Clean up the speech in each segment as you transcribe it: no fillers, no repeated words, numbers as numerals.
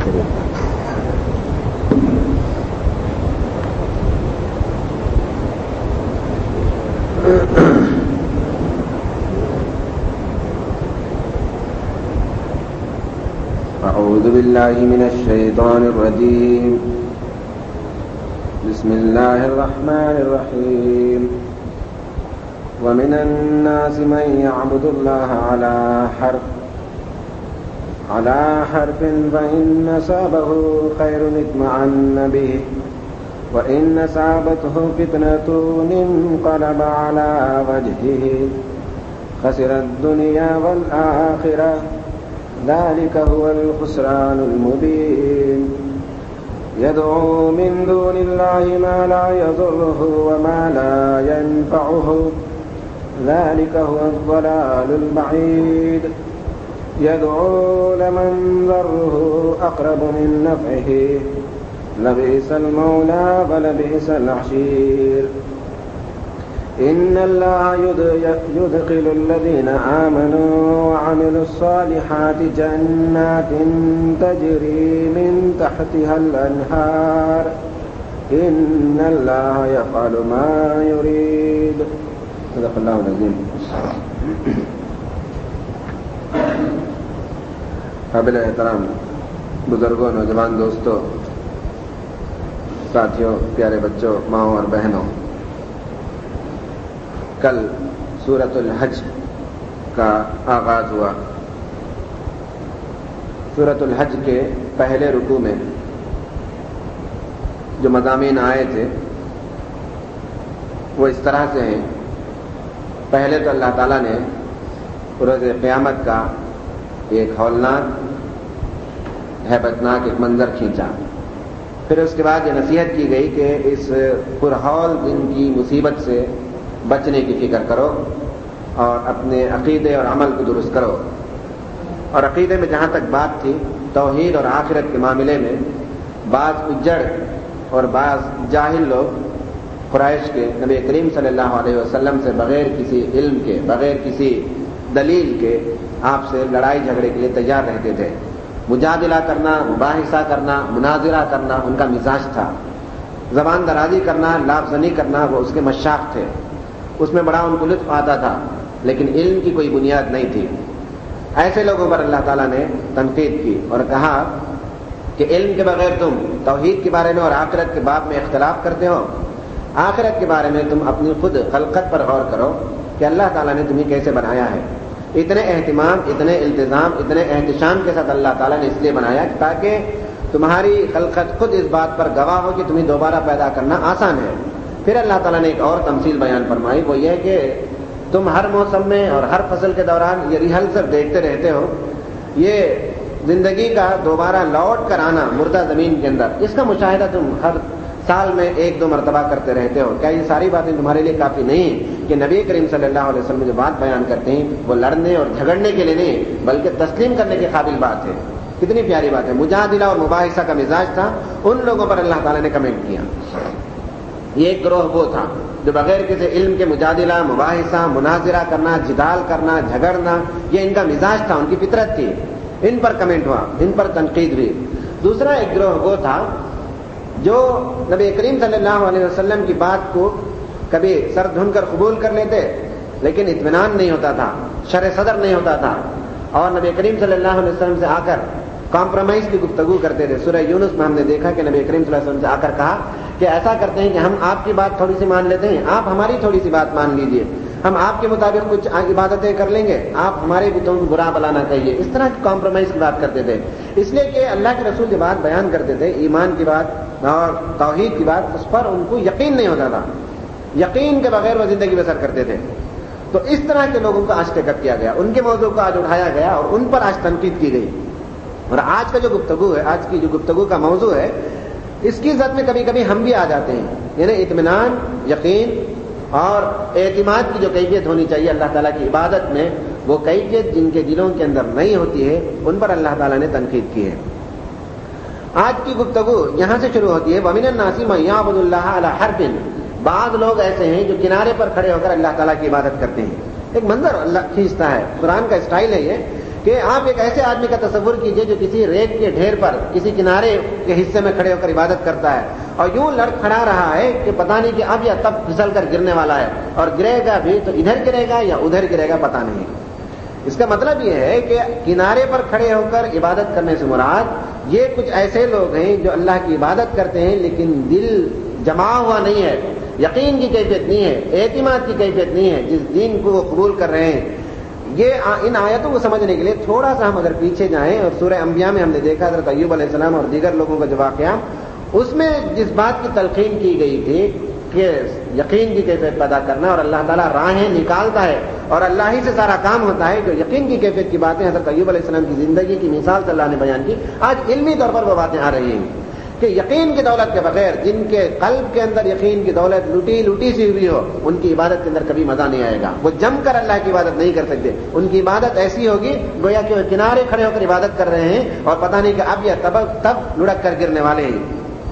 أعوذ بالله من الشيطان الرجيم. بسم الله الرحمن الرحيم. ومن الناس من يعبد الله على حرف فإن أصابه خير اطمأن به وإن أصابته فتنة انقلب على وجهه خسر الدنيا والآخرة ذلك هو الخسران المبين. يدعو من دون الله ما لا يضره وما لا ينفعه ذلك هو الضلال البعيد. يدعو لمن ضره أقرب من نفعه لبئس المولى ولبئس العشير. إن الله يدخل الذين آمنوا وعملوا الصالحات جنات تجري من تحتها الأنهار إن الله يفعل ما يريد. صدق الله العظيم. قابل احترام بزرگوں، نوجوان دوستوں، ساتھیوں، پیارے بچوں، ماؤں اور بہنوں، کل سورۃ الحج کا آغاز ہوا. سورۃ الحج کے پہلے رکوع میں جو مضامین آئے تھے وہ اس طرح سے ہیں. پہلے تو اللہ تعالیٰ نے روز قیامت کا ایک ہولناک، ہیبتناک ایک منظر کھینچا. پھر اس کے بعد یہ نصیحت کی گئی کہ اس پرہول دن کی مصیبت سے بچنے کی فکر کرو اور اپنے عقیدے اور عمل کو درست کرو. اور عقیدے میں جہاں تک بات تھی، توحید اور آخرت کے معاملے میں بعض اجڑ اور بعض جاہل لوگ قریش کے نبی کریم صلی اللہ علیہ وسلم سے بغیر کسی علم کے، بغیر کسی دلیل کے آپ سے لڑائی جھگڑے کے لیے تیار رہتے تھے. مجادلہ کرنا، مباحثہ کرنا، مناظرہ کرنا ان کا مزاج تھا. زبان درازی کرنا، لفظ زنی کرنا وہ اس کے مشاق تھے. اس میں بڑا ان کو لطف آتا تھا، لیکن علم کی کوئی بنیاد نہیں تھی. ایسے لوگوں پر اللہ تعالیٰ نے تنقید کی اور کہا کہ علم کے بغیر تم توحید کے بارے میں اور آخرت کے باب میں اختلاف کرتے ہو. آخرت کے بارے میں تم اپنی خود خلقت پر غور کرو کہ اللہ تعالیٰ نے تمہیں کیسے بنایا ہے. اتنے اہتمام، اتنے التزام، اتنے احتشام کے ساتھ اللہ تعالیٰ نے اس لیے بنایا تاکہ تمہاری خلقت خود اس بات پر گواہ ہو کہ تمہیں دوبارہ پیدا کرنا آسان ہے. پھر اللہ تعالیٰ نے ایک اور تمثیل بیان فرمائی، وہ یہ کہ تم ہر موسم میں اور ہر فصل کے دوران یہ ریہرسل دیکھتے رہتے ہو. یہ زندگی کا دوبارہ لوٹ کر آنا مردہ زمین کے اندر، اس کا مشاہدہ تم ہر سال میں 1-2 مرتبہ کرتے رہتے ہو. کیا یہ ساری باتیں تمہارے لیے کافی نہیں کہ نبی کریم صلی اللہ علیہ وسلم جو بات بیان کرتے ہیں وہ لڑنے اور جھگڑنے کے لیے نہیں بلکہ تسلیم کرنے کے قابل بات ہے؟ کتنی پیاری بات ہے. مجادلہ اور مباحثہ کا مزاج تھا ان لوگوں پر اللہ تعالیٰ نے کمنٹ کیا. یہ ایک گروہ وہ تھا جو بغیر کسی علم کے مجادلہ، مباحثہ، مناظرہ کرنا، جدال کرنا، جھگڑنا یہ ان کا مزاج تھا، ان کی فطرت تھی. ان پر کمنٹ ہوا، ان پر تنقید ہوئی. دوسرا ایک گروہ وہ تھا جو نبی کریم صلی اللہ علیہ وسلم کی بات کو کبھی سر دھن کر قبول کر لیتے لیکن اطمینان نہیں ہوتا تھا، شرح صدر نہیں ہوتا تھا، اور نبی کریم صلی اللہ علیہ وسلم سے آ کر کمپرومائز کی گفتگو کرتے تھے. سورہ یونس میں ہم نے دیکھا کہ نبی کریم صلی اللہ علیہ وسلم سے آ کر کہا کہ ایسا کرتے ہیں کہ ہم آپ کی بات تھوڑی سی مان لیتے ہیں، آپ ہماری تھوڑی سی بات مان لیجئے، ہم آپ کے مطابق کچھ عبادتیں کر لیں گے، آپ ہمارے بتوں کو برا بلا نہ کہیے. اس طرح کی کمپرومائز کی بات کرتے تھے. اس لیے کہ اللہ کے رسول جو بات بیان کرتے تھے، ایمان کی بات اور توحید کی بات، اس پر ان کو یقین نہیں ہوتا تھا. یقین کے بغیر وہ زندگی بسر کرتے تھے. تو اس طرح کے لوگوں کو آج ٹیکپ کیا گیا، ان کے موضوع کو آج اٹھایا گیا اور ان پر آج تنقید کی گئی. اور آج کا جو گفتگو ہے، آج کی جو گفتگو کا موضوع ہے، اس کی زد میں کبھی کبھی ہم بھی آ جاتے ہیں. یعنی اطمینان، یقین اور اعتماد کی جو کیفیت ہونی چاہیے اللہ تعالیٰ کی عبادت میں، وہ کیفیت جن کے دلوں کے اندر نہیں ہوتی ہے ان پر اللہ تعالیٰ نے تنقید کی ہے. آج کی گفتگو یہاں سے شروع ہوتی ہے. وَمِنَ النَّاسِ مَن يَعْبُدُ اللَّهَ عَلَى حَرْفٍ. بعض لوگ ایسے ہیں جو کنارے پر کھڑے ہو کر اللہ تعالیٰ کی عبادت کرتے ہیں. ایک منظر اللہ کھینچتا ہے. قرآن کا اسٹائل ہے یہ کہ آپ ایک ایسے آدمی کا تصور کیجئے جو کسی ریت کے ڈھیر پر کسی کنارے کے حصے میں کھڑے ہو کر عبادت کرتا ہے اور یوں لڑکھڑا رہا ہے کہ پتہ نہیں کہ اب یا تب پھسل کر گرنے والا ہے، اور گرے گا بھی تو ادھر گرے گا یا ادھر گرے گا پتہ نہیں۔ اس کا مطلب یہ ہے کہ کنارے پر کھڑے ہو کر عبادت کرنے سے مراد یہ کچھ ایسے لوگ ہیں جو اللہ کی عبادت کرتے ہیں لیکن دل جمع ہوا نہیں ہے، یقین کی کیفیت نہیں ہے، اعتماد کی کیفیت نہیں ہے جس دین کو وہ قبول کر رہے ہیں۔ یہ ان آیتوں کو سمجھنے کے لیے تھوڑا سا ہم اگر پیچھے جائیں، اور سورہ انبیاء میں ہم نے دیکھا حضرت ایوب علیہ السلام اور دیگر لوگوں کا جو واقعہ، اس میں جس بات کی تلقین کی گئی تھی کہ یقین کی کیفیت پیدا کرنا، اور اللہ تعالیٰ راہیں نکالتا ہے اور اللہ ہی سے سارا کام ہوتا ہے، جو یقین کی کیفیت کی باتیں حضرت ایوب علیہ السلام کی زندگی کی مثال سے اللہ نے بیان کی، آج علمی طور پر وہ باتیں آ رہی ہیں کہ یقین کی دولت کے بغیر، جن کے قلب کے اندر یقین کی دولت لوٹی سی ہوئی ہو، ان کی عبادت کے اندر کبھی مزہ نہیں آئے گا، وہ جم کر اللہ کی عبادت نہیں کر سکتے۔ ان کی عبادت ایسی ہوگی گویا کہ وہ کنارے کھڑے ہو کر عبادت کر رہے ہیں اور پتہ نہیں کہ اب یا تب لڑک کر گرنے والے ہیں۔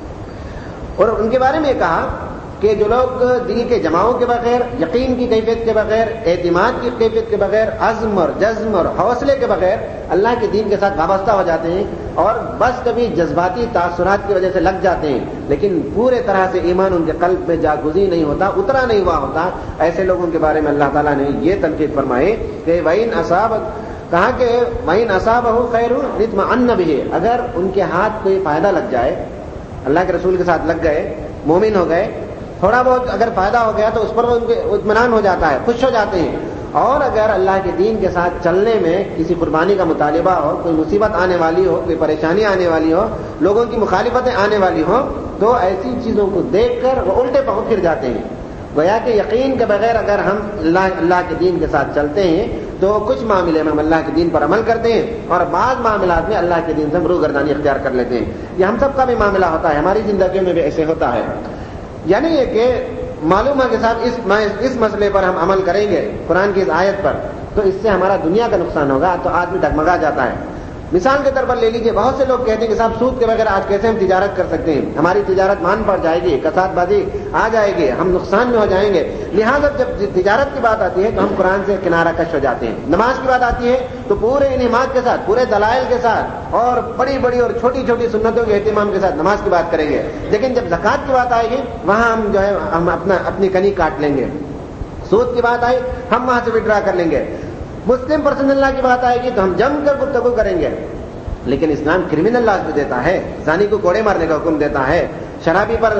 اور ان کے بارے میں کہا کہ جو لوگ دل کے جماؤں کے بغیر، یقین کی کیفیت کے بغیر، اعتماد کی کیفیت کے بغیر، عزم اور جزم اور حوصلے کے بغیر اللہ کے دین کے ساتھ وابستہ ہو جاتے ہیں اور بس کبھی جذباتی تاثرات کی وجہ سے لگ جاتے ہیں لیکن پورے طرح سے ایمان ان کے قلب میں جاگزی نہیں ہوتا، اترا نہیں ہوا ہوتا، ایسے لوگوں کے بارے میں اللہ تعالیٰ نے یہ تنقید فرمائے کہ وَإِنْ أَصَابَكَ، کہا کہ وَإِنْ أَصَابَهُ خَيْرٌ لِطْمَأَنَّ بِهِ، اگر ان کے ہاتھ کوئی فائدہ لگ جائے، اللہ کے رسول کے ساتھ لگ گئے، مومن ہو گئے، تھوڑا بہت اگر فائدہ ہو گیا تو اس پر وہ ان کے اطمینان ہو جاتا ہے، خوش ہو جاتے ہیں۔ اور اگر اللہ کے دین کے ساتھ چلنے میں کسی قربانی کا مطالبہ ہو، کوئی مصیبت آنے والی ہو، کوئی پریشانی آنے والی ہو، لوگوں کی مخالفتیں آنے والی ہو، تو ایسی چیزوں کو دیکھ کر وہ الٹے پاؤں پھر جاتے ہیں۔ گویا کہ یقین کے بغیر اگر ہم اللہ کے دین کے ساتھ چلتے ہیں تو کچھ معاملے میں ہم اللہ کے دین پر عمل کرتے ہیں اور بعض معاملات میں اللہ کے دین سے روگردانی اختیار کر لیتے ہیں۔ یہ ہم سب کا بھی معاملہ ہوتا ہے، ہماری زندگیوں میں بھی ایسے ہوتا ہے۔ یعنی یہ کہ معلوم ہے کہ صاحب اس مسئلے پر ہم عمل کریں گے قرآن کی اس آیت پر تو اس سے ہمارا دنیا کا نقصان ہوگا، تو آدمی ڈگمگا جاتا ہے۔ مثال کے طور پر لے لیجئے، بہت سے لوگ کہتے ہیں کہ صاحب سود کے بغیر آج کیسے ہم تجارت کر سکتے ہیں، ہماری تجارت مان پڑ جائے گی، کساد بازی آ جائے گی، ہم نقصان میں ہو جائیں گے۔ لہٰذا جب تجارت کی بات آتی ہے تو ہم قرآن سے کنارہ کش ہو جاتے ہیں۔ نماز کی بات آتی ہے تو پورے انہماک کے ساتھ، پورے دلائل کے ساتھ اور بڑی بڑی اور چھوٹی چھوٹی سنتوں کے اہتمام کے ساتھ نماز کی بات کریں گے، لیکن جب زکوٰۃ کی بات آئے گی وہاں ہم جو ہے ہم اپنی کنی کاٹ لیں گے۔ سود کی بات آئی ہم وہاں سے وڈرا کر لیں گے۔ مسلم پرسنل لا کی بات آئے گی تو ہم جم کر گفتگو کریں گے۔ لیکن اسلام کرمنل لاز بھی دیتا ہے، زانی کو کوڑے مارنے کا حکم دیتا ہے، شرابی پر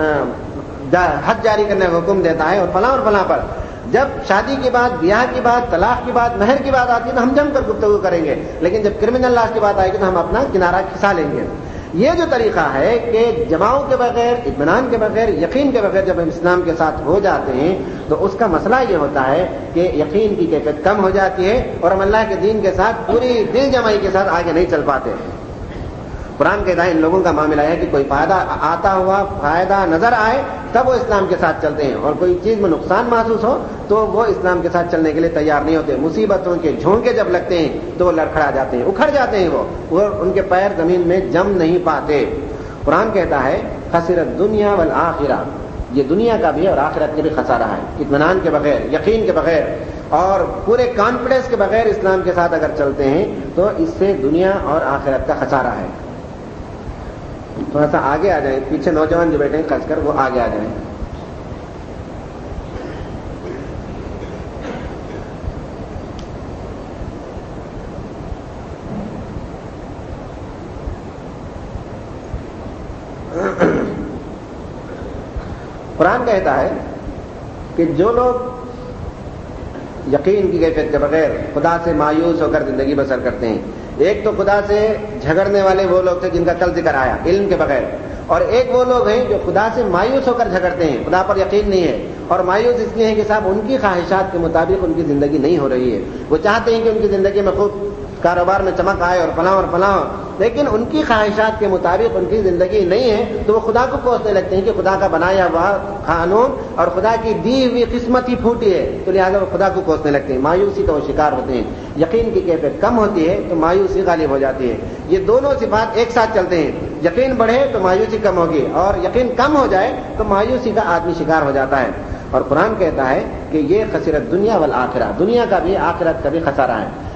حد جاری کرنے کا حکم دیتا ہے، اور فلاں پر۔ جب شادی کی بات، بیاہ کی بات، طلاق کی بات، مہر کی بات آتی ہے تو ہم جم کر گفتگو کریں گے، لیکن جب کرمنل لاز کی بات آئے گی تو ہم اپنا کنارہ کھسا لیں گے۔ یہ جو طریقہ ہے کہ جماؤں کے بغیر، اطمینان کے بغیر، یقین کے بغیر جب ہم اسلام کے ساتھ ہو جاتے ہیں تو اس کا مسئلہ یہ ہوتا ہے کہ یقین کی کیفیت کم ہو جاتی ہے اور ہم اللہ کے دین کے ساتھ پوری دل جمعی کے ساتھ آگے نہیں چل پاتے۔ قرآن کہتا ہے ان لوگوں کا معاملہ ہے کہ کوئی فائدہ آتا ہوا فائدہ نظر آئے تب وہ اسلام کے ساتھ چلتے ہیں، اور کوئی چیز میں نقصان محسوس ہو تو وہ اسلام کے ساتھ چلنے کے لیے تیار نہیں ہوتے۔ مصیبتوں کے جھونکے جب لگتے ہیں تو وہ لڑکھڑا جاتے ہیں، اکھڑ جاتے ہیں، وہ ان کے پیر زمین میں جم نہیں پاتے۔ قرآن کہتا ہے خسر الدنیا والآخرہ، یہ دنیا کا بھی اور آخرت کے بھی خسارہ ہے۔ اطمینان کے بغیر، یقین کے بغیر اور پورے کانفیڈنس کے بغیر اسلام کے ساتھ اگر چلتے ہیں تو اس سے دنیا اور آخرت کا خسارہ ہے۔ تھوڑا سا آگے آ جائیں، پیچھے نوجوان جو بیٹھے ہیں خاص کر وہ آگے آ جائیں۔ قرآن کہتا ہے کہ جو لوگ یقین کی کیفیت کے بغیر خدا سے مایوس ہو کر زندگی بسر کرتے ہیں، ایک تو خدا سے جھگڑنے والے وہ لوگ تھے جن کا کل ذکر آیا علم کے بغیر، اور ایک وہ لوگ ہیں جو خدا سے مایوس ہو کر جھگڑتے ہیں، خدا پر یقین نہیں ہے، اور مایوس اس لیے ہے کہ صاحب ان کی خواہشات کے مطابق ان کی زندگی نہیں ہو رہی ہے۔ وہ چاہتے ہیں کہ ان کی زندگی میں خوب کاروبار میں چمک آئے اور فلاں، لیکن ان کی خواہشات کے مطابق ان کی زندگی نہیں ہے، تو وہ خدا کو کوسنے لگتے ہیں کہ خدا کا بنایا ہوا قانون اور خدا کی دی ہوئی قسمت ہی پھوٹی ہے، تو لہٰذا وہ خدا کو کوسنے لگتے ہیں، مایوسی کا وہ شکار ہوتے ہیں۔ یقین کی کیفیت کم ہوتی ہے تو مایوسی غالب ہو جاتی ہے۔ یہ دونوں صفات ایک ساتھ چلتے ہیں، یقین بڑھے تو مایوسی کم ہوگی، اور یقین کم ہو جائے تو مایوسی کا آدمی شکار ہو جاتا ہے۔ اور قرآن کہتا ہے کہ یہ خسرت دنیا والآخرہ، دنیا کا بھی آخرت کا بھی خسارہ ہے۔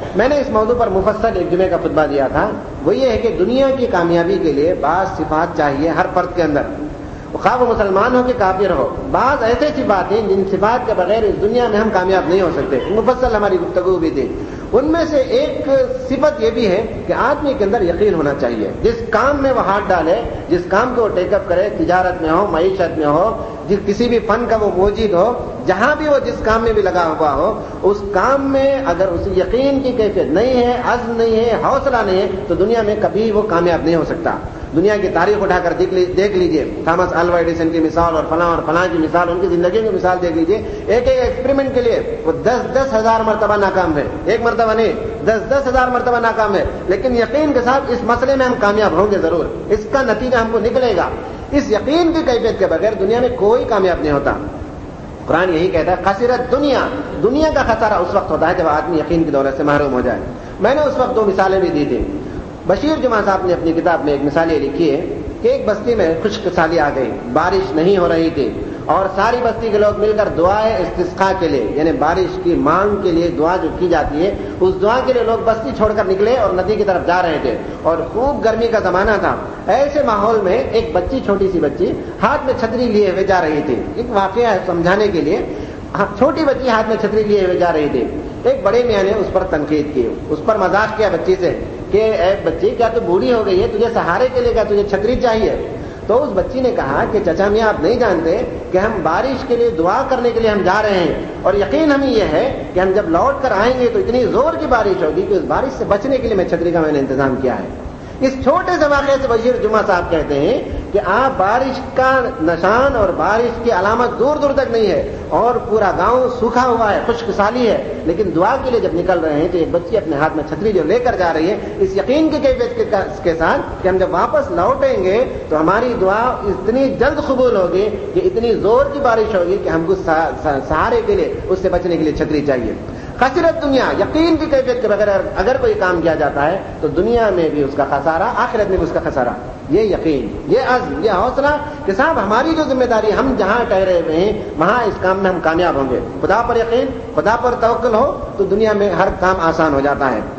میں نے اس موضوع پر مفصل ایک جمعے کا خطبہ دیا تھا. وہ یہ ہے کہ دنیا کی کامیابی کے لیے بعض صفات چاہیے ہر فرد کے اندر، خواہ وہ مسلمان ہو کہ کافر ہو. بعض ایسے صفات ہیں جن صفات کے بغیر اس دنیا میں ہم کامیاب نہیں ہو سکتے. مفصل ہماری گفتگو بھی تھی. ان میں سے ایک صفت یہ بھی ہے کہ آدمی کے اندر یقین ہونا چاہیے. جس کام میں وہ ہاتھ ڈالے، جس کام کو وہ ٹیک اپ کرے، تجارت میں ہو، معیشت میں ہو، کسی بھی فن کا وہ موجود ہو، جہاں بھی وہ جس کام میں بھی لگا ہوا ہو، اس کام میں اگر اس یقین کی کیفیت نہیں ہے، عزم نہیں ہے، حوصلہ نہیں ہے، تو دنیا میں کبھی وہ کامیاب نہیں ہو سکتا. دنیا کی تاریخ اٹھا کر دیکھ لیجئے، تھامس الوا ایڈیسن کی مثال اور فلاں کی مثال، ان کی زندگی کی مثال دیکھ لیجئے. ایک ایکسپریمنٹ کے لیے وہ 10,000 مرتبہ ناکام ہے. ایک مرتبہ نہیں، 10,000 مرتبہ ناکام ہے، لیکن یقین کے ساتھ اس مسئلے میں ہم کامیاب ہوں گے ضرور. اس کا نتیجہ ہم کو نکلے گا. اس یقین کی کیفیت کے بغیر دنیا میں کوئی کامیاب نہیں ہوتا. قرآن یہی کہتا ہے خسرت دنیا کا خسارہ اس وقت ہوتا ہے جب آدمی یقین کی دولت سے محروم ہو جائے. میں نے اس وقت 2 مثالیں بھی دی تھی. بشیر جمعہ صاحب نے اپنی کتاب میں ایک مثال یہ لکھی ہے کہ ایک بستی میں خشک سالی آ گئی، بارش نہیں ہو رہی تھی، اور ساری بستی کے لوگ مل کر دعائیں استسقاء کے لیے، یعنی بارش کی مانگ کے لیے دعا جو کی جاتی ہے، اس دعا کے لیے لوگ بستی چھوڑ کر نکلے اور ندی کی طرف جا رہے تھے، اور خوب گرمی کا زمانہ تھا. ایسے ماحول میں ایک بچی، چھوٹی سی بچی ہاتھ میں چھتری لیے ہوئے جا رہی تھی. ایک واقعہ ہے سمجھانے کے لیے. چھوٹی بچی ہاتھ میں چھتری لیے ہوئے جا رہی تھی. ایک بڑے میاں نے اس پر تنقید کی، اس پر مذاق کیا بچی سے کہ اے بچی، کیا تو بوڑھی ہو گئی ہے، تجھے سہارے کے لیے کیا تجھے چھتری چاہیے؟ تو اس بچی نے کہا کہ چچا میاں آپ نہیں جانتے کہ ہم بارش کے لیے دعا کرنے کے لیے ہم جا رہے ہیں، اور یقین ہمیں یہ ہے کہ ہم جب لوٹ کر آئیں گے تو اتنی زور کی بارش ہوگی کہ اس بارش سے بچنے کے لیے میں چھتری کا میں نے انتظام کیا ہے. اس چھوٹے سے واقعے سے بشیر جمعہ صاحب کہتے ہیں کہ آپ بارش کا نشان اور بارش کی علامت دور دور تک نہیں ہے، اور پورا گاؤں سوکھا ہوا ہے، خشک سالی ہے، لیکن دعا کے لیے جب نکل رہے ہیں تو ایک بچی اپنے ہاتھ میں چھتری جو لے کر جا رہی ہے، اس یقین کی کیفیت کے ساتھ کہ ہم جب واپس لوٹیں گے تو ہماری دعا اتنی جلد قبول ہوگی کہ اتنی زور کی بارش ہوگی کہ ہم کو سہارے کے لیے، اس سے بچنے کے لیے چھتری چاہیے. خسرت دنیا، یقین کی کیفیت کے بغیر اگر کوئی کام کیا جاتا ہے تو دنیا میں بھی اس کا خسارہ، آخرت میں بھی اس کا خسارہ. یہ یقین، یہ عزم، یہ حوصلہ کہ صاحب ہماری جو ذمہ داری، ہم جہاں ٹھہرے ہوئے ہیں وہاں اس کام میں ہم کامیاب ہوں گے. خدا پر یقین، خدا پر توکل ہو تو دنیا میں ہر کام آسان ہو جاتا ہے.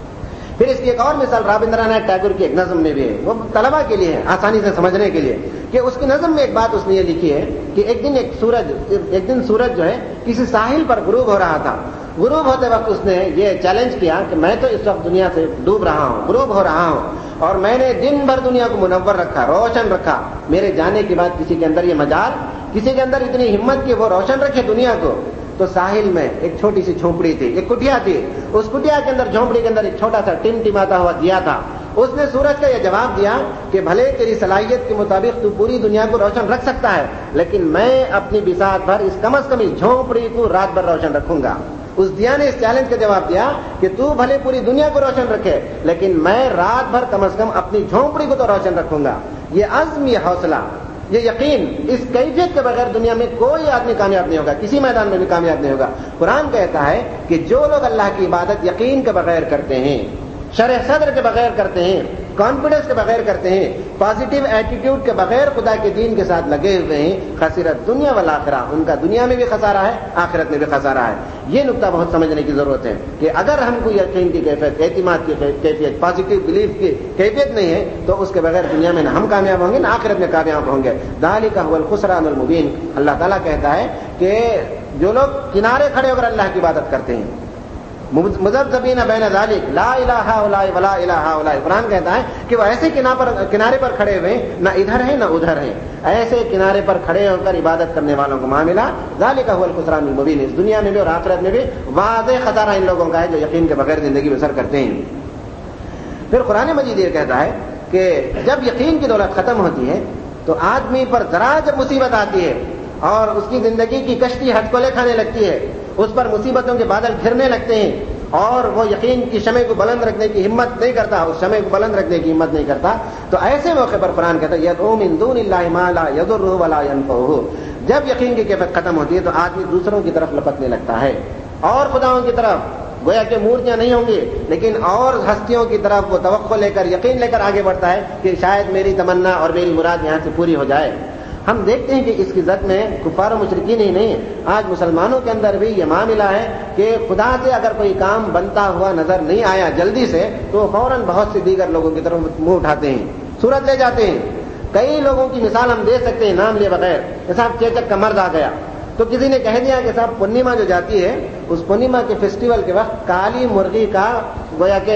پھر اس کی ایک اور مثال رابندر ناتھ ٹیگور کی ایک نظم میں بھی ہے، وہ طلبا کے لیے ہے آسانی سے سمجھنے کے لیے، کہ اس کی نظم میں ایک بات اس نے یہ لکھی ہے کہ ایک دن سورج جو ہے کسی ساحل پر غروب ہو رہا تھا. غروب ہوتے وقت اس نے یہ چیلنج کیا کہ میں تو اس وقت دنیا سے ڈوب رہا ہوں، غروب ہو رہا ہوں، اور میں نے دن بھر دنیا کو منور رکھا، روشن رکھا. میرے جانے کے بعد کسی کے اندر یہ مجال، کسی کے اندر اتنی ہمت کہ وہ روشن رکھے دنیا کو. تو ساحل میں ایک چھوٹی سی جھونپڑی تھی، ایک کٹیا تھی. اس کٹیا کے اندر، جھونپڑی کے اندر ایک چھوٹا سا ٹمٹماتا ہوا دیا تھا. اس نے سورج کا یہ جواب دیا کہ بھلے تیری صلاحیت کے مطابق تو پوری دنیا کو روشن رکھ سکتا ہے، لیکن میں اپنی بساط بھر کم از کم اس جھونپڑی کو رات بھر روشن رکھوں گا. اس دیا نے اس چیلنج کا جواب دیا کہ تو بھلے پوری دنیا کو روشن رکھے، لیکن میں رات بھر کم از کم اپنی جھونپڑی کو تو روشن رکھوں گا. یہ عزم، یہ حوصلہ، یہ یقین، اس کیفیت کے بغیر دنیا میں کوئی آدمی کامیاب نہیں ہوگا، کسی میدان میں بھی کامیاب نہیں ہوگا. قرآن کہتا ہے کہ جو لوگ اللہ کی عبادت یقین کے بغیر کرتے ہیں، شرح صدر کے بغیر کرتے ہیں، کانفیڈنس کے بغیر کرتے ہیں، پازیٹیو ایٹیٹیوڈ کے بغیر خدا کے دین کے ساتھ لگے ہوئے ہیں، خسرت دنیا والآخرہ، ان کا دنیا میں بھی خسارہ ہے، آخرت میں بھی خسارہ ہے. یہ نقطہ بہت سمجھنے کی ضرورت ہے کہ اگر ہم کو یقین کی کیفیت، اعتماد کی کیفیت، پازیٹیو بلیف کی کیفیت نہیں ہے تو اس کے بغیر دنیا میں نہ ہم کامیاب ہوں گے نہ آخرت میں کامیاب ہوں گے. ذالک هو الخسران المبین. اللہ تعالیٰ کہتا ہے کہ جو لوگ کنارے کھڑے ہو کر اللہ کی عبادت کرتے ہیں، مذبذبین بین ذالک لا الہ الا ولا الہ الا، قرآن کہتا ہے کہ وہ ایسے کنارے پر کھڑے ہوئے نہ ادھر ہیں نہ ادھر ہیں، ایسے کنارے پر کھڑے ہو کر عبادت کرنے والوں کو معاملہ ذالک هو الخسران المبین. اس دنیا میں بھی اور آخرت میں بھی واضح خسارہ ان لوگوں کا ہے جو یقین کے بغیر زندگی بسر کرتے ہیں. پھر قرآن مجید یہ کہتا ہے کہ جب یقین کی دولت ختم ہوتی ہے تو آدمی پر ذرا جب مصیبت آتی ہے اور اس کی زندگی کی کشتی ہٹکولے کھانے لگتی ہے، اس پر مصیبتوں کے بادل گھرنے لگتے ہیں اور وہ یقین کی شمع کو بلند رکھنے کی ہمت نہیں کرتا، اس شمع کو بلند رکھنے کی ہمت نہیں کرتا، تو ایسے موقع پر قرآن کہتا ہے یدعو من دون اللہ ما لا یضرہ ولا ینفعہ. جب یقین کی کیفیت ختم ہوتی ہے تو آدمی دوسروں کی طرف لپکنے لگتا ہے اور خداؤں کی طرف، گویا کہ مورتیاں نہیں ہوں گی لیکن اور ہستیوں کی طرف وہ توقع لے کر، یقین لے کر آگے بڑھتا ہے کہ شاید میری تمنا اور میری مراد یہاں سے پوری ہو جائے. ہم دیکھتے ہیں کہ اس کی زد میں کفار و مشرکین ہی نہیں ہے، آج مسلمانوں کے اندر بھی یہ معاملہ ہے کہ خدا سے اگر کوئی کام بنتا ہوا نظر نہیں آیا جلدی سے تو فوراً بہت سے دیگر لوگوں کی طرف منہ اٹھاتے ہیں، صورت لے جاتے ہیں۔ کئی لوگوں کی مثال ہم دے سکتے ہیں نام لیے بغیر، صاحب چیچک کا مرض آ گیا تو کسی نے کہہ دیا کہ صاحب پورنیما جو جاتی ہے اس پورنیما کے فیسٹیول کے وقت کالی مرغی کا گویا کہ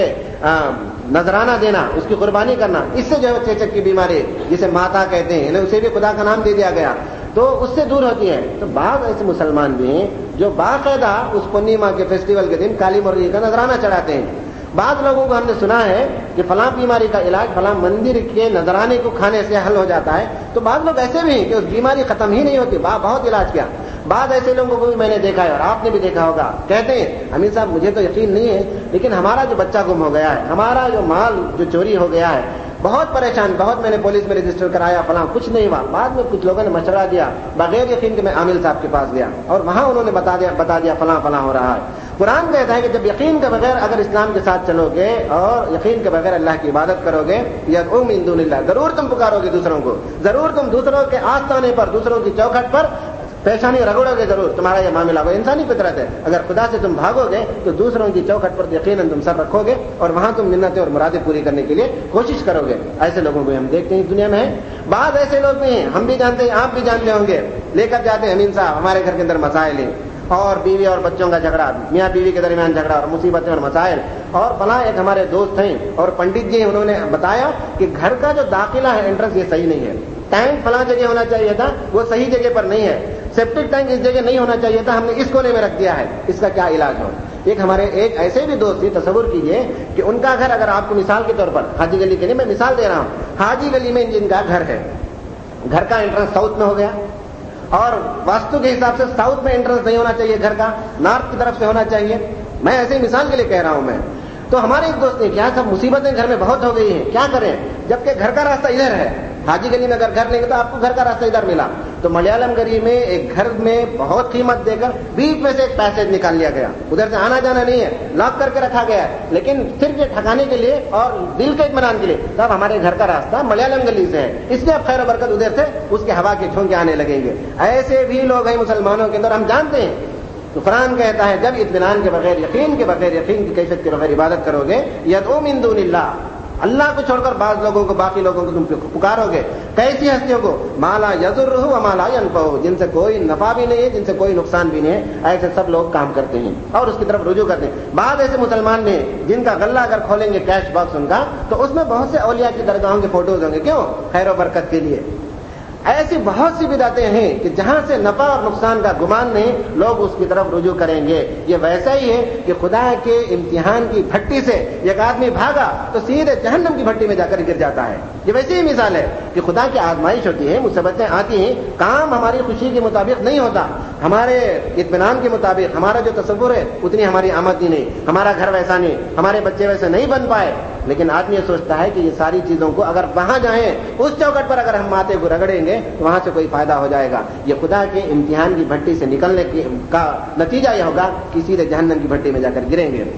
نذرانہ دینا، اس کی قربانی کرنا، اس سے جو ہے چیچک کی بیماری جسے ماتا کہتے ہیں یعنی اسے بھی خدا کا نام دے دیا گیا تو اس سے دور ہوتی ہے۔ تو بعض ایسے مسلمان بھی ہیں جو باقاعدہ اس پورنیما کے فیسٹیول کے دن کالی مرغی کا نذرانہ چڑھاتے ہیں۔ بعض لوگوں کو ہم نے سنا ہے کہ فلاں بیماری کا علاج فلاں مندر کے نذرانے کو کھانے سے حل ہو جاتا ہے، تو بعض لوگ ایسے بھی ہیں کہ اس بیماری ختم ہی نہیں ہوتی، بہت علاج کیا۔ بعض ایسے لوگوں کو بھی میں نے دیکھا ہے اور آپ نے بھی دیکھا ہوگا، کہتے ہیں امیر صاحب مجھے تو یقین نہیں ہے لیکن ہمارا جو بچہ گم ہو گیا ہے، ہمارا جو مال جو چوری ہو گیا ہے، بہت پریشان، بہت میں نے پولیس میں رجسٹر کرایا فلاں، کچھ نہیں ہوا۔ بعد میں کچھ لوگوں نے مشورہ دیا بغیر یقین کہ میں عامل صاحب کے پاس گیا اور وہاں انہوں نے بتا دیا فلاں فلاں ہو رہا ہے۔ قرآن کہتا ہے کہ جب یقین کے بغیر اگر اسلام کے ساتھ چلو گے اور یقین کے بغیر اللہ کی عبادت کرو گے یدعو من دون اللہ، ضرور تم پکارو گے دوسروں کو، ضرور تم دوسروں کے آستانے پر دوسروں کی چوکھٹ پر پیشانی رگڑو گے، ضرور تمہارا یہ معاملہ وہ انسانی فطرت ہے۔ اگر خدا سے تم بھاگو گے تو دوسروں کی چوکھٹ پر یقیناً تم سر رکھو گے اور وہاں تم منتیں اور مرادیں پوری کرنے کے لیے کوشش کرو گے۔ ایسے لوگوں کو ہم دیکھتے ہیں دنیا میں ہے۔ بعض ایسے لوگ بھی ہیں، ہم بھی جانتے ہیں، آپ بھی جانتے ہوں گے، لے کر جاتے ہیں امین صاحب ہمارے گھر کے اندر مسائل ہیں اور بیوی اور بچوں کا جھگڑا، میاں بیوی کے درمیان جھگڑا اور مصیبتیں اور مسائل، اور فلاں ایک ہمارے دوست ہیں اور پنڈت جی انہوں نے بتایا کہ گھر کا جو داخلہ ہے انٹرنس یہ صحیح نہیں ہے، ٹینک فلاں جگہ ہونا چاہیے تھا وہ صحیح جگہ پر نہیں ہے، سیپٹک ٹینک اس جگہ نہیں ہونا چاہیے تھا ہم نے اس کونے میں رکھ دیا ہے، اس کا کیا علاج ہو۔ ایک ایسے بھی دوست تھے، تصور کیجئے کہ ان کا گھر اگر آپ کو مثال کے طور پر حاجی گلی کے لیے میں مثال دے رہا ہوں، حاجی گلی میں جن کا گھر ہے، گھر کا انٹرنس ساؤتھ میں ہو گیا اور واستو کے حساب سے ساؤتھ میں انٹرنس نہیں ہونا چاہیے، گھر کا نارتھ کی طرف سے ہونا چاہیے، میں ایسے ہی مثال کے لیے کہہ رہا ہوں میں۔ تو ہمارے ایک دوست نے کیا سب مصیبتیں گھر میں بہت ہو گئی ہیں، کیا کریں، جبکہ گھر کا راستہ ادھر ہے، حاجی گلی میں اگر گھر لیں گے تو آپ کو گھر کا راستہ ادھر ملا، تو ملیالم گلی میں ایک گھر میں بہت قیمت دے کر بیچ میں سے ایک پیسیج نکال لیا گیا، ادھر سے آنا جانا نہیں ہے، لاک کر کے رکھا گیا ہے، لیکن صرف یہ ٹھکانے کے لیے اور دل کے اطمینان کے لیے تب ہمارے گھر کا راستہ ملیالم گلی سے ہے، اس لیے اب خیر و برکت ادھر سے اس کے ہوا کے جھونکے آنے لگیں گے۔ ایسے بھی لوگ ہیں مسلمانوں کے اندر، ہم جانتے ہیں۔ تو قرآن کہتا ہے جب اطمینان کے بغیر یقین کی کیفیت کے بغیر عبادت کرو گے یدعو من دون اللہ، اللہ کو چھوڑ کر بعض لوگوں کو، باقی لوگوں کو تم پکارو گے، کیسی ہستیوں کو، ما لا یضرہ وما لا ینفعہ، جن سے کوئی نفع بھی نہیں ہے جن سے کوئی نقصان بھی نہیں ہے، ایسے سب لوگ کام کرتے ہیں اور اس کی طرف رجوع کرتے ہیں۔ بعض ایسے مسلمان نے جن کا غلہ اگر کھولیں گے کیش باکس ان کا تو اس میں بہت سے اولیاء کی درگاہوں کے فوٹوز ہوں گے، کیوں؟ خیر و برکت کے لیے۔ ایسی بہت سی بدعتیں ہیں کہ جہاں سے نفع اور نقصان کا گمان نہیں لوگ اس کی طرف رجوع کریں گے۔ یہ ویسا ہی ہے کہ خدا کے امتحان کی بھٹی سے ایک آدمی بھاگا تو سیدھے جہنم کی بھٹی میں جا کر گر جاتا ہے۔ یہ ویسی ہی مثال ہے کہ خدا کی آزمائش ہوتی ہے، مصیبتیں آتی ہیں، کام ہماری خوشی کے مطابق نہیں ہوتا، ہمارے اطمینان کے مطابق، ہمارا جو تصور ہے اتنی ہماری آمدنی نہیں، ہمارا گھر ویسا نہیں، ہمارے بچے ویسے نہیں بن پائے، لیکن آدمی یہ سوچتا ہے کہ یہ ساری چیزوں کو اگر وہاں جائیں اس چوکٹ پر اگر ہم ماتھے کو رگڑیں گے تو وہاں سے کوئی فائدہ ہو جائے گا۔ یہ خدا کے امتحان کی بھٹی سے نکلنے کا نتیجہ یہ ہوگا کہ سیدھے جہنم کی بھٹی میں جا کر گریں گے۔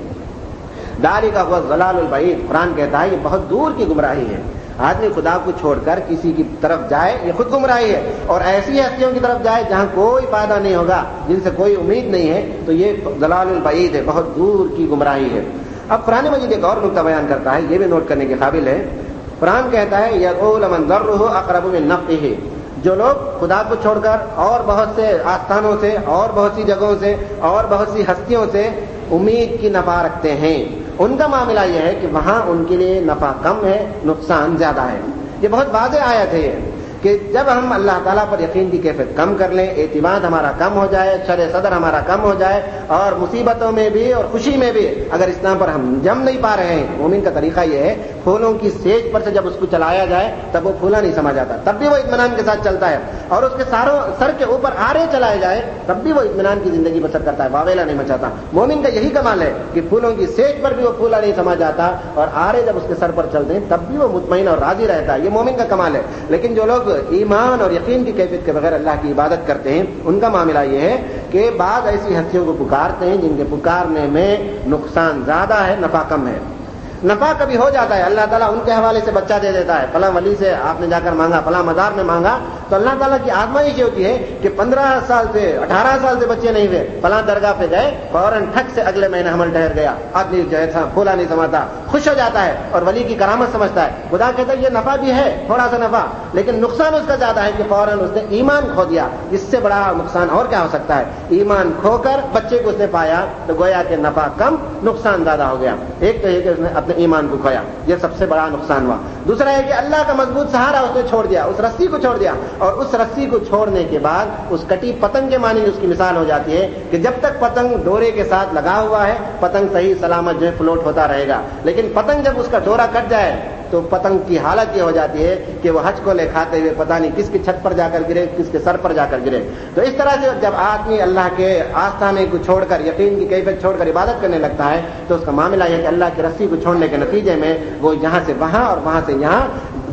ذالک هو الضلال البعید، قرآن کہتا ہے یہ بہت دور کی گمراہی ہے۔ آدمی خدا کو چھوڑ کر کسی کی طرف جائے یہ خود گمراہی ہے، اور ایسی ہستیوں کی طرف جائے جہاں کوئی فائدہ نہیں ہوگا، جن سے کوئی امید نہیں ہے، تو یہ ضلال البعید ہے، بہت دور کی گمراہی ہے۔ اب قرآن مجید ایک اور نقطہ بیان کرتا ہے، یہ بھی نوٹ کرنے کے قابل ہے۔ قرآن کہتا ہے یدعو لمن ضرہ اقرب من نفعہ، جو لوگ خدا کو چھوڑ کر اور بہت سے آستانوں سے اور بہت سی جگہوں سے اور بہت سی ہستیوں سے امید کی نفع رکھتے ہیں، ان کا معاملہ یہ ہے کہ وہاں ان کے لیے نفع کم ہے، نقصان زیادہ ہے۔ یہ بہت واضح آیت ہے کہ جب ہم اللہ تعالیٰ پر یقین کی کیفیت کم کر لیں، اعتماد ہمارا کم ہو جائے، شرح صدر ہمارا کم ہو جائے، اور مصیبتوں میں بھی اور خوشی میں بھی اگر اسلام پر ہم جم نہیں پا رہے ہیں، مومن کا طریقہ یہ ہے پھولوں کی سیج پر سے جب اس کو چلایا جائے تب وہ پھولا نہیں سما جاتا، تب بھی وہ اطمینان کے ساتھ چلتا ہے، اور اس کے سر کے اوپر آرے چلائے جائے تب بھی وہ اطمینان کی زندگی بسر کرتا ہے، واویلا نہیں مچاتا۔ مومن کا یہی کمال ہے کہ پھولوں کی سیج پر بھی وہ پھولا نہیں سما جاتا، اور آرے جب اس کے سر پر چلتے ہیں تب بھی وہ مطمئن اور راضی رہتا ہے۔ یہ مومن کا کمال ہے۔ لیکن جو لوگ ایمان اور یقین کی کیفیت کے بغیر اللہ کی عبادت کرتے ہیں ان کا معاملہ یہ ہے کہ بعض ایسی ہستیوں کو پکارتے ہیں جن کے پکارنے میں نقصان زیادہ ہے، نفع کم ہے۔ نفع کبھی ہو جاتا ہے، اللہ تعالیٰ ان کے حوالے سے بچہ دے دیتا ہے، فلاں ولی سے آپ نے جا کر مانگا، فلاں مزار میں مانگا تو اللہ تعالیٰ کی آزمائش یہ ہوتی ہے کہ 15 سال سے 18 سال سے بچے نہیں ہوئے، فلاں درگاہ پہ گئے، فوراً ٹھک سے اگلے مہینے حمل ٹھہر گیا، آدمی جو ہے پھولا نہیں سماتا، خوش ہو جاتا ہے اور ولی کی کرامت سمجھتا ہے. خدا کہتا ہے یہ نفع بھی ہے، تھوڑا سا نفع، لیکن نقصان اس کا زیادہ ہے کہ فوراً اس نے ایمان کھو دیا. اس سے بڑا نقصان اور کیا ہو سکتا ہے؟ ایمان کھو کر بچے کو اس نے پایا تو گویا کہ نفع کم، نقصان زیادہ ہو گیا. ایک تو یہ کہ اس نے اپنے ایمان کو کھویا، یہ سب سے بڑا نقصان ہوا. دوسرا ہے کہ اللہ کا مضبوط سہارا اس نے چھوڑ دیا، اس رسی کو چھوڑ دیا، اور اس رسی کو چھوڑنے کے بعد اس کٹی پتنگ کے معنی اس کی مثال ہو جاتی ہے کہ جب تک پتنگ ڈورے کے ساتھ لگا ہوا ہے پتنگ صحیح سلامت جو ہے فلوٹ ہوتا رہے گا، لیکن پتنگ جب اس کا ڈورا کٹ جائے تو پتنگ کی حالت یہ ہو جاتی ہے کہ وہ حج کو لے کھاتے ہوئے پتہ نہیں کس کی چھت پر جا کر گرے، کس کے سر پر جا کر گرے. تو اس طرح سے جب آدمی اللہ کے آستانے کو چھوڑ کر، یقین کی کیفیت چھوڑ کر عبادت کرنے لگتا ہے تو اس کا معاملہ یہ ہے کہ اللہ کی رسی کو چھوڑنے کے نتیجے میں وہ یہاں سے وہاں اور وہاں سے یہاں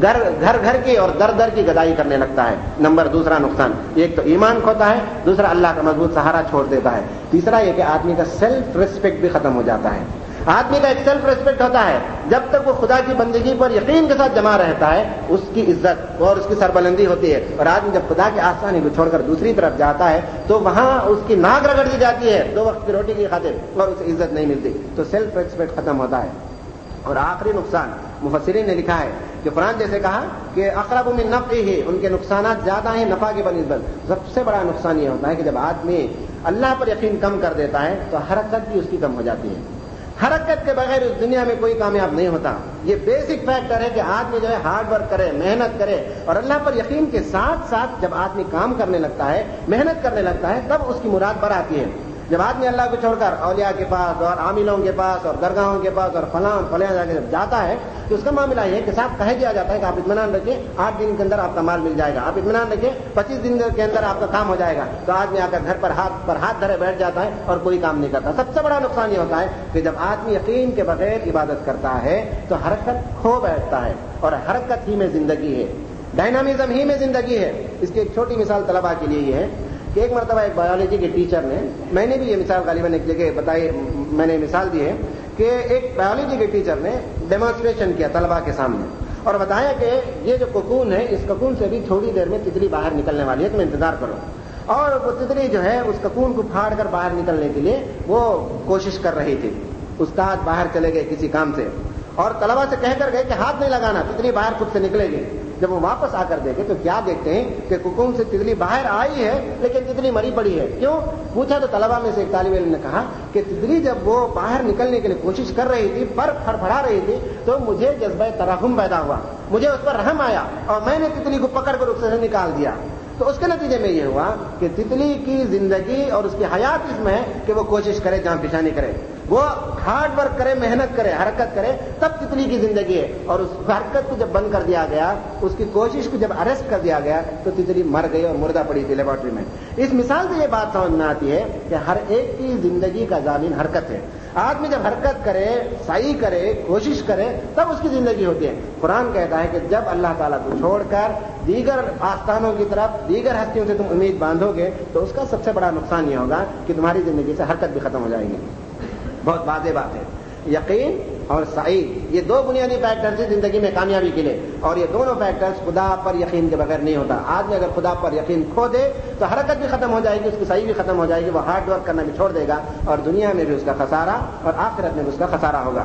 گھر کی اور در کی گدائی کرنے لگتا ہے. دوسرا نقصان، ایک تو ایمان کھوتا ہے، دوسرا اللہ کا مضبوط سہارا چھوڑ دیتا ہے. تیسرا یہ کہ آدمی کا سیلف ریسپیکٹ بھی ختم ہو جاتا ہے. آدمی کا ایک سیلف ریسپیکٹ ہوتا ہے، جب تک وہ خدا کی بندگی پر یقین کے ساتھ جمع رہتا ہے اس کی عزت اور اس کی سربلندی ہوتی ہے. اور آدمی جب خدا کے آستانے کو چھوڑ کر دوسری طرف جاتا ہے تو وہاں اس کی ناک رگڑ دی جاتی ہے 2 وقت کی روٹی کی خاطر اور اسے عزت نہیں ملتی. تو سیلف ریسپیکٹ ختم ہوتا ہے. اور آخری نقصان مفسرین نے لکھا ہے کہ قرآن جیسے کہا کہ اقرب من نفعہ، ان کے نقصانات زیادہ ہیں نفع کے بنسبت. سب سے بڑا نقصان یہ ہوتا ہے کہ جب آدمی اللہ پر یقین کم کر دیتا ہے تو حرکت بھی اس کی کم ہو جاتی ہے. حرکت کے بغیر اس دنیا میں کوئی کامیاب نہیں ہوتا. یہ بیسک فیکٹر ہے کہ آدمی جو ہے ہارڈ ورک کرے، محنت کرے، اور اللہ پر یقین کے ساتھ ساتھ جب آدمی کام کرنے لگتا ہے، محنت کرنے لگتا ہے، تب اس کی مراد بر آتی ہے. جب آدمی اللہ کو چھوڑ کر اولیاء کے پاس اور عاملوں کے پاس اور درگاہوں کے پاس اور فلاں جا کے جب جاتا ہے تو اس کا معاملہ یہ ہے کہ صاحب کہہ دیا جاتا ہے کہ آپ اطمینان رکھیں، 8 دن کے اندر آپ کا مال مل جائے گا، آپ اطمینان رکھیں 25 دن کے اندر آپ کا کام ہو جائے گا. تو آدمی آ کر گھر پر ہاتھ دھرے بیٹھ جاتا ہے اور کوئی کام نہیں کرتا. سب سے بڑا نقصان یہ ہوتا ہے کہ جب آدمی یقین کے بغیر عبادت کرتا ہے تو حرکت کھو بیٹھتا ہے، اور حرکت ہی میں زندگی ہے، ڈائنامزم ہی میں زندگی ہے. اس کی ایک چھوٹی مثال طلباء کے لیے یہ ہے کہ ایک مرتبہ ایک بایولوجی کے ٹیچر نے، میں نے بھی یہ مثال غالباً ایک جگہ بتائی، میں نے مثال دی ہے کہ ایک بایولوجی کے ٹیچر نے ڈیمانسٹریشن کیا طلباء کے سامنے اور بتایا کہ یہ جو کوکون ہے اس کوکون سے بھی تھوڑی دیر میں تتلی باہر نکلنے والی ہے، تم انتظار کرو. اور وہ تتلی جو ہے اس کوکون کو پھاڑ کر باہر نکلنے کے لیے وہ کوشش کر رہی تھی. استاد باہر چلے گئے کسی کام سے اور طلباء سے کہہ کر گئے کہ ہاتھ نہیں لگانا، تتلی باہر خود سے نکلے گی. جب وہ واپس آ کر دیکھے تو کیا دیکھتے ہیں کہ کوکون سے تتلی باہر آئی ہے لیکن تتلی مری پڑی ہے. کیوں پوچھا تو طلباء میں سے ایک طالب علم نے کہا کہ تتلی جب وہ باہر نکلنے کے لیے کوشش کر رہی تھی، پر پھڑپھڑا رہی تھی، تو مجھے جذبہ ترحم پیدا ہوا، مجھے اس پر رحم آیا اور میں نے تتلی کو پکڑ کر اس سے نکال دیا. تو اس کے نتیجے میں یہ ہوا کہ تتلی کی زندگی اور اس کی حیات اس میں ہے کہ وہ کوشش کرے، جان پہچانی کرے، وہ ہارڈ ورک کرے، محنت کرے، حرکت کرے، تب تتلی کی زندگی ہے. اور اس حرکت کو جب بند کر دیا گیا، اس کی کوشش کو جب اریسٹ کر دیا گیا تو تتلی مر گئی اور مردہ پڑی تھی لیبارٹری میں. اس مثال سے یہ بات سمجھ میں آتی ہے کہ ہر ایک کی زندگی کا ضامن حرکت ہے. آدمی جب حرکت کرے، سعی کرے، کوشش کرے، تب اس کی زندگی ہوتی ہے. قرآن کہتا ہے کہ جب اللہ تعالیٰ کو چھوڑ کر دیگر آستانوں کی طرف، دیگر ہستیوں سے تم امید باندھو گے تو اس کا سب سے بڑا نقصان یہ ہوگا کہ تمہاری زندگی سے حرکت بھی ختم ہو جائے گی. بہت واضح بات ہے. یقین اور سعی یہ 2 بنیادی فیکٹرز ہیں زندگی میں کامیابی کے لیے، اور یہ دونوں فیکٹرز خدا پر یقین کے بغیر نہیں ہوتا. آدمی اگر خدا پر یقین کھو دے تو حرکت بھی ختم ہو جائے گی، اس کی سعی بھی ختم ہو جائے گی، وہ ہارڈ ورک کرنا بھی چھوڑ دے گا اور دنیا میں بھی اس کا خسارہ اور آخرت میں بھی اس کا خسارہ ہوگا.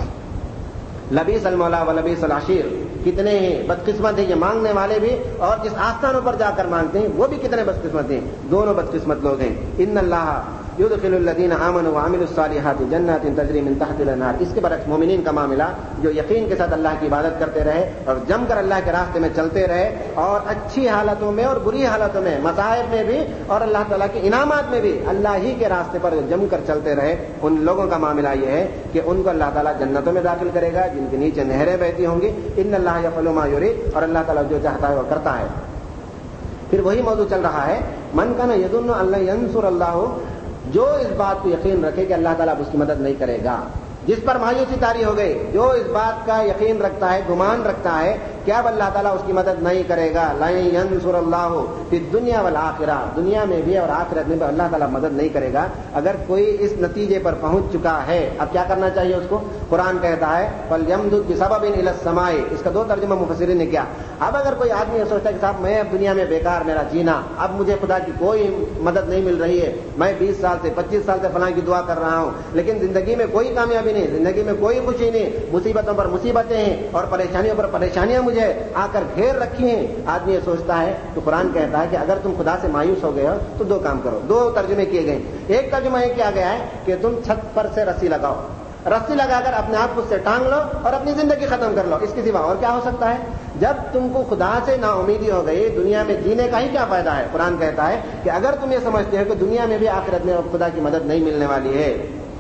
لبیس المولا و لبیس العشیر، کتنے بدقسمت ہیں یہ مانگنے والے بھی اور جس آستانوں پر جا کر مانگتے ہیں وہ بھی کتنے بدقسمت ہیں. دونوں بدقسمت لوگ ہیں. ان اللہ یدخل الذین آمنوا وعملوا الصالحات جنات تجری من تحت الانہار. اس کے برعکس مومنین کا معاملہ جو یقین کے ساتھ اللہ کی عبادت کرتے رہے اور جم کر اللہ کے راستے میں چلتے رہے اور اچھی حالتوں میں اور بری حالتوں میں، مصائب میں بھی اور اللہ تعالیٰ کے انعامات میں بھی اللہ ہی کے راستے پر جم کر چلتے رہے، ان لوگوں کا معاملہ یہ ہے کہ ان کو اللہ تعالیٰ جنتوں میں داخل کرے گا جن کے نیچے نہریں بہتی ہوں گی. ان اللہ یفعل ما یرید، اور اللہ تعالیٰ جو چاہتا ہے وہ کرتا ہے. پھر وہی موضوع چل رہا ہے، من کان یظن ان لن ینصر اللہ، جو اس بات کو یقین رکھے کہ اللہ تعالیٰ اس کی مدد نہیں کرے گا، جس پر مایوسی طاری ہو گئی، جو اس بات کا یقین رکھتا ہے، گمان رکھتا ہے کہ اب اللہ تعالیٰ اس کی مدد نہیں کرے گا، لن ینصر اللہ فی الدنیا والآخرہ، دنیا میں بھی اور آخرت میں بھی اللہ تعالیٰ مدد نہیں کرے گا. اگر کوئی اس نتیجے پر پہنچ چکا ہے اب کیا کرنا چاہیے اس کو؟ قرآن کہتا ہے فَلْيَمْدُدْ بِسَبَبٍ إِلَى السَّمَاءِ. اس کا 2 ترجمہ مفسرین نے کیا. اب اگر کوئی آدمی یہ سوچتا ہے کہ صاحب میں اب دنیا میں بیکار میرا جینا، اب مجھے خدا کی کوئی مدد نہیں مل رہی ہے، میں 20 سال سے 25 سال سے فلاں کی دعا کر رہا ہوں لیکن زندگی میں کوئی کامیابی نہیں، زندگی میں کوئی خوشی نہیں، مصیبتوں پر مصیبتیں ہیں اور پریشانیوں پر پریشانیاں مجھے آ کر گھیر رکھی ہیں، آدمی یہ سوچتا ہے تو قرآن کہتا ہے کہ اگر تم خدا سے مایوس ہو گئے ہو تو 2 کام کرو۔ 2 ترجمے کیے گئے، ایک ترجمہ یہ کیا گیا ہے کہ تم چھت پر سے رسی لگاؤ، رسی لگا کر اپنے آپ کو اس سے ٹانگ لو اور اپنی زندگی ختم کر لو، اس کے سوا اور کیا ہو سکتا ہے؟ جب تم کو خدا سے نا امیدی ہو گئی، دنیا میں جینے کا ہی کیا فائدہ ہے؟ قرآن کہتا ہے کہ اگر تم یہ سمجھتے ہو کہ دنیا میں بھی آخرت میں خدا کی مدد نہیں ملنے والی ہے،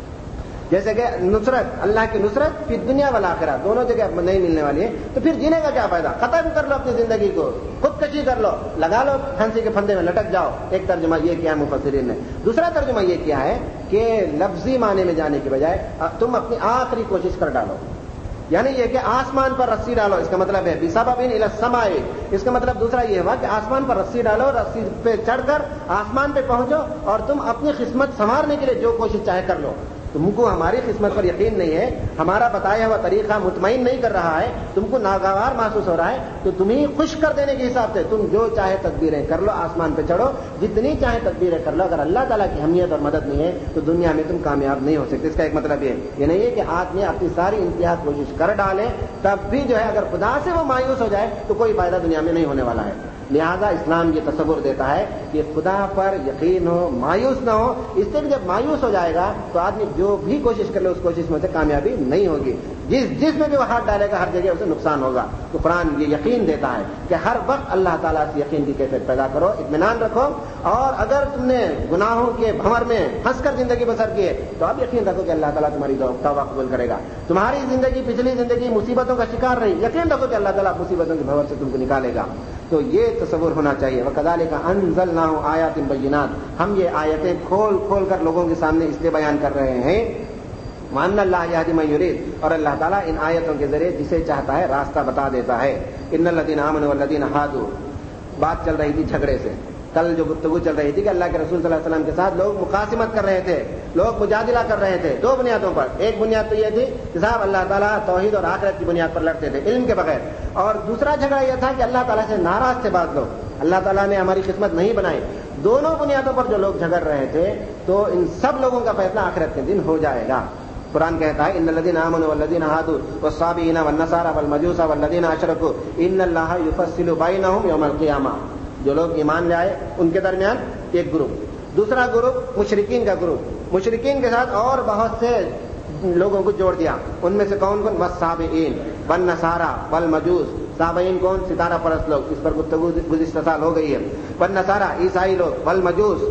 جیسے کہ نصرت، اللہ کی نصرت پھر دنیا والآخرہ دونوں جگہ نہیں ملنے والی ہے، تو پھر جینے کا کیا فائدہ؟ ختم کر لو اپنی زندگی کو، خودکشی کر لو، لگا لو پھانسی کے پھندے میں لٹک جاؤ۔ ایک ترجمہ یہ کیا مفسرین نے۔ دوسرا ترجمہ یہ کیا ہے کہ لفظی معنی میں جانے کی بجائے تم اپنی آخری کوشش کر ڈالو، یعنی یہ کہ آسمان پر رسی ڈالو، اس کا مطلب ہے بسبب الی السماء، اس کا مطلب دوسرا یہ ہوا کہ آسمان پر رسی ڈالو، رسی پہ چڑھ کر آسمان پہ پہنچو اور تم اپنی قسمت سنوارنے کے لیے جو کوشش چاہے کر لو۔ تم کو ہماری قسمت پر یقین نہیں ہے، ہمارا بتایا ہوا طریقہ مطمئن نہیں کر رہا ہے، تم کو ناگوار محسوس ہو رہا ہے، تو تمہیں خوش کر دینے کے حساب سے تم جو چاہے تدبیریں کر لو، آسمان پہ چڑھو، جتنی چاہے تدبیریں کر لو، اگر اللہ تعالیٰ کی حمیت اور مدد نہیں ہے تو دنیا میں تم کامیاب نہیں ہو سکتے۔ اس کا ایک مطلب یہ نہیں ہے کہ آدمی اپنی ساری انتہا کوشش کر ڈالے تب بھی جو ہے اگر خدا سے وہ مایوس ہو جائے تو کوئی فائدہ دنیا میں نہیں ہونے والا ہے۔ لہذا اسلام یہ تصور دیتا ہے کہ خدا پر یقین ہو، مایوس نہ ہو، اس سے جب مایوس ہو جائے گا تو آدمی جو بھی کوشش کر لے اس کوشش میں سے کامیابی نہیں ہوگی، جس میں بھی وہ ہاتھ ڈالے گا ہر جگہ اسے نقصان ہوگا۔ تو قرآن یہ یقین دیتا ہے کہ ہر وقت اللہ تعالیٰ سے یقین کی کیفیت پیدا کرو، اطمینان رکھو، اور اگر تم نے گناہوں کے بھنور میں پھنس کر زندگی بسر کی ہے تو اب یقین رکھو کہ اللہ تعالیٰ تمہاری توبہ قبول کرے گا۔ تمہاری زندگی پچھلی زندگی مصیبتوں کا شکار رہی، یقین رکھو کہ اللہ تعالیٰ مصیبتوں کے بھنور سے تم کو نکالے گا۔ تو یہ تصور ہونا چاہیے۔ وَكَذَلِكَ أَنزَلْنَاهُ آيَاتٍ بَيِّنَاتٍ، ہم یہ آیتیں کھول کھول کر لوگوں کے سامنے اس لیے بیان کر رہے ہیں وَأَنَّ اللَّهَ يَهْدِي مَن يُرِيدُ، اور اللہ تعالیٰ ان آیتوں کے ذریعے جسے چاہتا ہے راستہ بتا دیتا ہے۔ إِنَّ الَّذِينَ آمَنُوا وَالَّذِينَ هَادُوا، بات چل رہی تھی جھگڑے سے، کل جو گفتگو چل رہی تھی کہ اللہ کے رسول صلی اللہ علیہ وسلم کے ساتھ لوگ مقاسمت کر رہے تھے، لوگ مجادلہ کر رہے تھے 2 بنیادوں پر۔ ایک بنیاد تو یہ تھی کہ صاحب اللہ تعالیٰ توحید اور آخرت کی بنیاد پر لڑتے تھے علم کے بغیر، اور دوسرا جھگڑا یہ تھا کہ اللہ تعالیٰ سے ناراض تھے بعض لوگ، اللہ تعالیٰ نے ہماری قسمت نہیں بنائی۔ دونوں بنیادوں پر جو لوگ جھگڑ رہے تھے تو ان سب لوگوں کا فیصلہ آخرت کے دن ہو جائے گا۔ قرآن کہتا ہے ان الذين آمنوا والذين هادوا والصابئين والنصارى والمجوس والذين اشركوا ان الله يفصل بينهم يوم القيامه، جو لوگ ایمان لے آئے ان کے درمیان ایک گروپ، دوسرا گروپ مشرکین کا گروپ، مشرکین کے ساتھ اور بہت سے لوگوں کو جوڑ دیا، ان میں سے کون کون؟ والصابئین والنصارى والمجوس، صابئین کون؟ ستارہ پرست لوگ، اس پر گفتگو گزشتہ سال ہو گئی ہے۔ والنصارى عیسائی لوگ، والمجوس،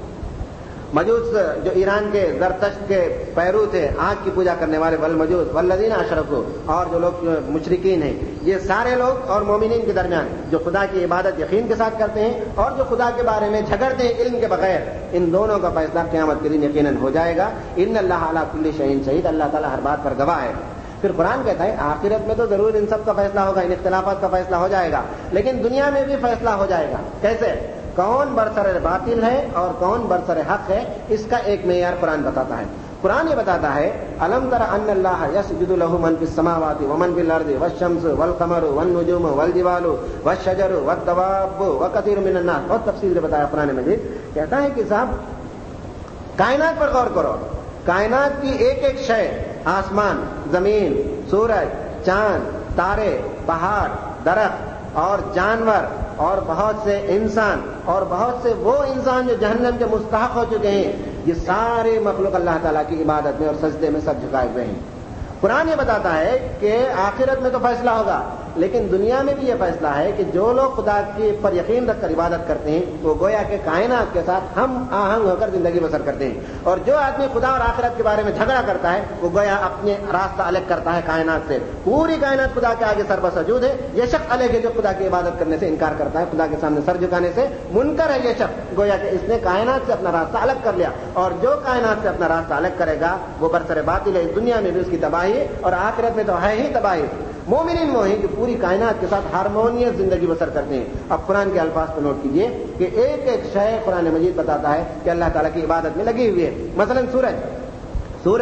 مجوس جو ایران کے زرتشت کے پیرو تھے، آگ کی پوجا کرنے والے، والمجوس والذین اشرکوا، اور جو لوگ مشرکین ہیں، یہ سارے لوگ اور مومنین کے درمیان جو خدا کی عبادت یقین کے ساتھ کرتے ہیں اور جو خدا کے بارے میں جھگڑتے ہیں علم کے بغیر، ان دونوں کا فیصلہ قیامت کے دن یقیناً ہو جائے گا۔ ان اللہ علی کل شیء شہید، اللہ تعالیٰ ہر بات پر گواہ ہے۔ پھر قرآن کہتا ہے آخرت میں تو ضرور ان سب کا فیصلہ ہوگا، ان اختلافات کا فیصلہ ہو جائے گا، لیکن دنیا میں بھی فیصلہ ہو جائے گا۔ کیسے؟ کون برسر باطل ہے اور کون برسر حق ہے، اس کا ایک معیار قرآن بتاتا ہے۔ قرآن یہ بتاتا ہے الم تر ان اللہ یسجد له من فی السماوات ومن فی الارض والشمس والقمر والنجوم والجبال والشجر والدواب وکثیر من الناس، بہت تفصیل سے بتایا قرآن مجید۔ کہتا ہے کہ صاحب کائنات پر غور کرو، کائنات کی ایک ایک شے، آسمان، زمین، سورج، چاند، تارے، پہاڑ، درخت اور جانور اور بہت سے انسان اور بہت سے وہ انسان جو جہنم کے مستحق ہو چکے ہیں، یہ سارے مخلوق اللہ تعالیٰ کی عبادت میں اور سجدے میں سب جھکائے ہوئے ہیں۔ قرآن یہ بتاتا ہے کہ آخرت میں تو فیصلہ ہوگا، لیکن دنیا میں بھی یہ فیصلہ ہے کہ جو لوگ خدا کے پر یقین رکھ کر عبادت کرتے ہیں وہ گویا کہ کائنات کے ساتھ ہم آہنگ ہو کر زندگی بسر کرتے ہیں، اور جو آدمی خدا اور آخرت کے بارے میں جھگڑا کرتا ہے وہ گویا اپنے راستہ الگ کرتا ہے کائنات سے۔ پوری کائنات خدا کے آگے سر بسجود ہے، یہ شخص الگ ہے جو خدا کی عبادت کرنے سے انکار کرتا ہے، خدا کے سامنے سر جھکانے سے منکر ہے یہ شخص، گویا کہ اس نے کائنات سے اپنا راستہ الگ کر لیا، اور جو کائنات سے اپنا راستہ الگ کرے گا وہ برسر باطل ہے، دنیا میں بھی اس کی تباہی اور آخرت میں تو ہے ہی تباہی۔ مومنین وہ ہیں کہ پوری کائنات کے ساتھ ہارمونیس زندگی بسر کرتے ہیں۔ اب قرآن کے الفاظ کو نوٹ کیجئے کہ ایک ایک شے قرآن مجید بتاتا ہے کہ اللہ تعالیٰ کی عبادت میں لگی ہوئی ہے۔ مثلا سورج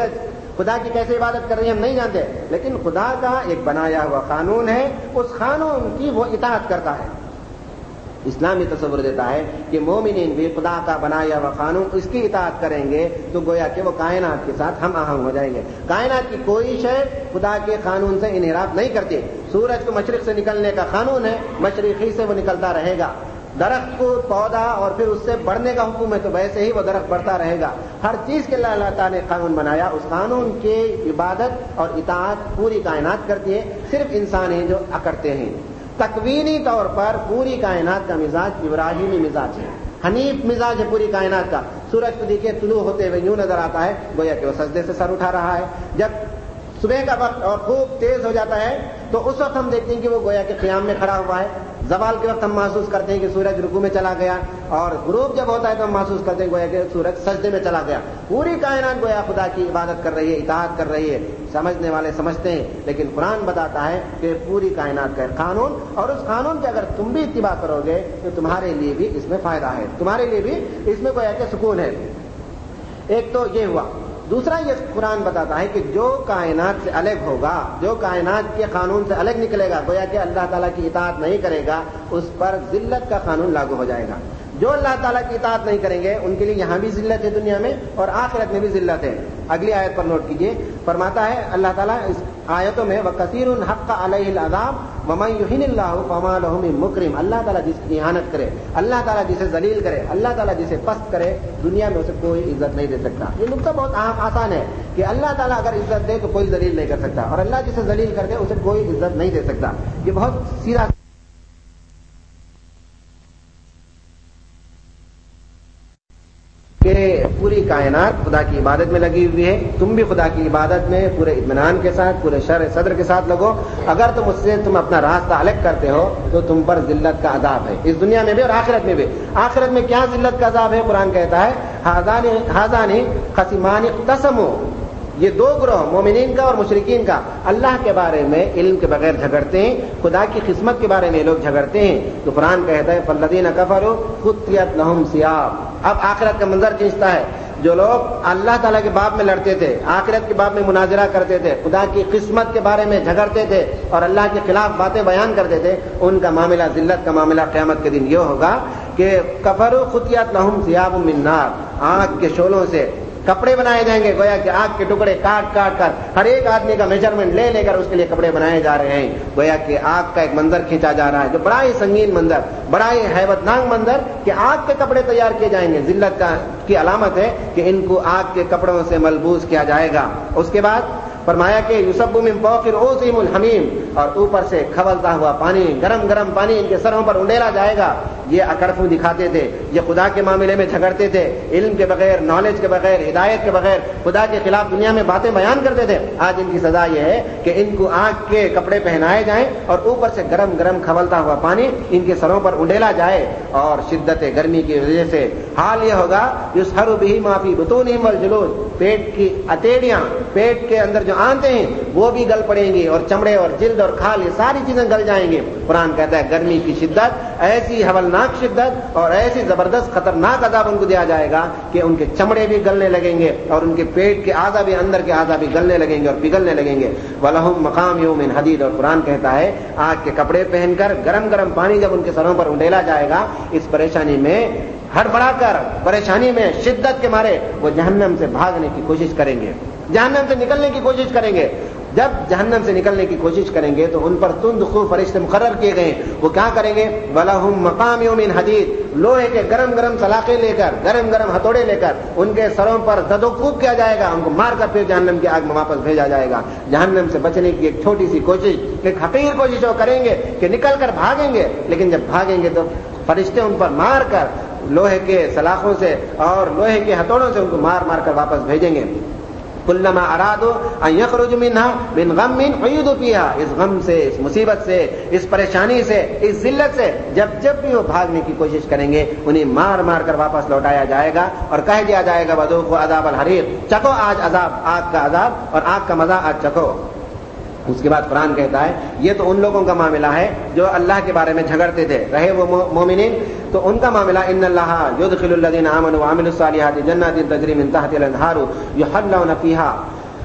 خدا کی کیسے عبادت کر رہی ہیں ہم نہیں جانتے، لیکن خدا کا ایک بنایا ہوا قانون ہے، اس قانون کی وہ اطاعت کرتا ہے۔ اسلام یہ تصور دیتا ہے کہ مومنین بھی خدا کا بنایا ہوا قانون اس کی اطاعت کریں گے تو گویا کہ وہ کائنات کے ساتھ ہم آہنگ ہو جائیں گے۔ کائنات کی کوئی شے خدا کے قانون سے انحراف نہیں کرتی۔ سورج کو مشرق سے نکلنے کا قانون ہے، مشرقی سے وہ نکلتا رہے گا۔ درخت کو پودا اور پھر اس سے بڑھنے کا حکم ہے تو ویسے ہی وہ درخت بڑھتا رہے گا۔ ہر چیز کے لیے اللہ تعالیٰ نے قانون بنایا، اس قانون کی عبادت اور اطاعت پوری کائنات کرتی ہے، صرف انسان ہیں جو اکڑتے ہیں۔ تکوینی طور پر پوری کائنات کا مزاج ابراہیمی مزاج ہے، حنیف مزاج ہے پوری کائنات کا۔ سورج کو دیکھیے طلوع ہوتے ہوئے یوں نظر آتا ہے گویا کہ وہ سجدے سے سر اٹھا رہا ہے۔ جب صبح کا وقت اور خوب تیز ہو جاتا ہے تو اس وقت ہم دیکھتے ہیں کہ وہ گویا کہ قیام میں کھڑا ہوا ہے۔ زوال کے وقت ہم محسوس کرتے ہیں کہ سورج رکوع میں چلا گیا، اور غروب جب ہوتا ہے تو ہم محسوس کرتے ہیں گویا کہ سورج سجدے میں چلا گیا۔ پوری کائنات گویا خدا کی عبادت کر رہی ہے، اطاعت کر رہی ہے۔ سمجھنے والے سمجھتے ہیں، لیکن قرآن بتاتا ہے کہ پوری کائنات کا قانون، اور اس قانون کی اگر تم بھی اتباع کرو گے تو تمہارے لیے بھی اس میں فائدہ ہے، تمہارے لیے بھی اس میں گویا کہ سکون ہے۔ ایک تو یہ ہوا۔ دوسرا یہ قرآن بتاتا ہے کہ جو کائنات سے الگ ہوگا، جو کائنات کے قانون سے الگ نکلے گا، گویا کہ اللہ تعالیٰ کی اطاعت نہیں کرے گا، اس پر ذلت کا قانون لاگو ہو جائے گا۔ جو اللہ تعالیٰ کی اطاعت نہیں کریں گے ان کے لیے یہاں بھی ذلت ہے دنیا میں، اور آخرت میں بھی ذلت ہے۔ اگلی آیت پر نوٹ کیجیے، فرماتا ہے اللہ تعالیٰ اس آیتوں میں وَكَثِيرٌ حَقَّ عَلَيْهِ الْعَذَابُ وَمَن يُهِنِ اللَّهُ فَمَا لَهُ مِن مُكْرِمٍ۔ اللہ تعالیٰ جس کی اہانت کرے، اللہ تعالیٰ جسے ذلیل کرے، اللہ تعالیٰ جسے پست کرے، دنیا میں اسے کوئی عزت نہیں دے سکتا۔ یہ نقطہ بہت آسان ہے کہ اللہ تعالیٰ اگر عزت دے تو کوئی ذلیل نہیں کر سکتا، اور اللہ جسے ذلیل کر دے اسے کوئی عزت نہیں دے سکتا۔ یہ بہت سیدھا کہ پوری کائنات خدا کی عبادت میں لگی ہوئی ہے، تم بھی خدا کی عبادت میں پورے اطمینان کے ساتھ، پورے شرح صدر کے ساتھ لگو۔ اگر تم اس سے تم اپنا راستہ الگ کرتے ہو تو تم پر ذلت کا عذاب ہے، اس دنیا میں بھی اور آخرت میں بھی۔ آخرت میں کیا ذلت کا عذاب ہے؟ قرآن کہتا ہے ہذان خصمان اختصموا، یہ دو گروہ مومنین کا اور مشرکین کا اللہ کے بارے میں علم کے بغیر جھگڑتے ہیں، خدا کی قسمت کے بارے میں لوگ جھگڑتے ہیں۔ تو قرآن کہتا ہے فالذین کفروا قطعت لهم ثیاب۔ اب آخرت کا منظر کھینچتا ہے، جو لوگ اللہ تعالیٰ کے باب میں لڑتے تھے، آخرت کے باب میں مناظرہ کرتے تھے، خدا کی قسمت کے بارے میں جھگڑتے تھے اور اللہ کے خلاف باتیں بیان کرتے تھے، ان کا معاملہ ذلت کا معاملہ قیامت کے دن یہ ہوگا کہ کفروا قطعت لهم ثیاب من نار، آگ کے شعلوں سے کپڑے بنائے جائیں گے، گویا کہ آگ کے ٹکڑے کاٹ کاٹ کر ہر ایک آدمی کا میجرمنٹ لے لے کر اس کے لیے کپڑے بنائے جا رہے ہیں۔ گویا کہ آگ کا ایک منظر کھینچا جا رہا ہے جو بڑا ہی سنگین منظر، بڑا ہی ہیبت ناک منظر کہ آگ کے کپڑے تیار کیے جائیں گے۔ ذلت کی علامت ہے کہ ان کو آگ کے کپڑوں سے ملبوس کیا جائے گا۔ اس کے بعد فرمایا کہ یصب من فوق رؤوسہم الحمیم، اور اوپر سے کھولتا ہوا پانی، گرم گرم پانی ان کے سروں پر انڈیلا جائے گا۔ یہ اکڑفو دکھاتے تھے، یہ خدا کے معاملے میں جھگڑتے تھے، علم کے بغیر، نالج کے بغیر، ہدایت کے بغیر خدا کے خلاف دنیا میں باتیں بیان کرتے تھے۔ آج ان کی سزا یہ ہے کہ ان کو آگ کے کپڑے پہنائے جائیں اور اوپر سے گرم گرم کھولتا ہوا پانی ان کے سروں پر انڈیلا جائے، اور شدت گرمی کی وجہ سے حال یہ ہوگا یسحر بہ ما فی بطونہم والجلود، پیٹ کی اتیڑیاں، پیٹ کے اندر جو آنتے ہیں وہ بھی گل پڑیں گی، اور چمڑے اور جلد اور کھال یہ ساری چیزیں گل جائیں گی۔ قرآن کہتا ہے گرمی کی شدت، ایسی ہولناک شدت اور ایسی زبردست خطرناک عذاب ان کو دیا جائے گا کہ ان کے چمڑے بھی گلنے لگیں گے اور ان کے پیٹ کے اعضاء بھی، اندر کے اعضاء بھی گلنے لگیں گے اور پگھلنے لگیں گے۔ وَلَهُمْ مَقَامِعُ مِنْ حَدِيدٍ، اور قرآن کہتا ہے آگ کے کپڑے پہن کر گرم گرم پانی جب ان کے سروں پر انڈیلا جائے گا، اس پریشانی میں ہڑبڑا کر، پریشانی میں شدت کے مارے وہ جہنم سے بھاگنے کی کوشش کریں گے، جہنم سے نکلنے کی کوشش کریں گے۔ جب جہنم سے نکلنے کی کوشش کریں گے تو ان پر تند خو فرشتے مقرر کیے گئے ہیں، وہ کیا کریں گے؟ وَلَهُمْ مَقَامِعُ مِنْ حَدِيدٍ، لوہے کے گرم گرم سلاخیں لے کر، گرم گرم ہتھوڑے لے کر ان کے سروں پر زد و کوب کیا جائے گا، ان کو مار کر پھر جہنم کی آگ میں واپس بھیجا جائے گا۔ جہنم سے بچنے کی ایک چھوٹی سی کوشش، ایک حقیر کوشش وہ کریں گے کہ نکل کر بھاگیں گے، لیکن جب بھاگیں گے تو فرشتے ان پر مار کر لوہے کے سلاخوں سے اور لوہے کے ہتھوڑوں سے ان کو مار مار کر واپس بھیجیں گے۔ کلما ارادوا ان یخرجوا منها من غم عیدوا فیها، اس غم سے، اس مصیبت سے، اس پریشانی سے، اس ذلت سے جب بھی وہ بھاگنے کی کوشش کریں گے انہیں مار مار کر واپس لوٹایا جائے گا اور کہہ دیا جائے گا وذوقوا عذاب الحریق، چکھو آج عذاب، آگ کا عذاب اور آگ کا مزہ آج چکھو۔ اس کے بعد قرآن کہتا ہے یہ تو ان لوگوں کا معاملہ ہے جو اللہ کے بارے میں جھگڑتے تھے، رہے وہ مومنین، تو ان کا معاملہ ان اللہ یدخل الذین آمنوا وعملوا الصالحات جنات تجری من تحتها الانہار یحلون فیہا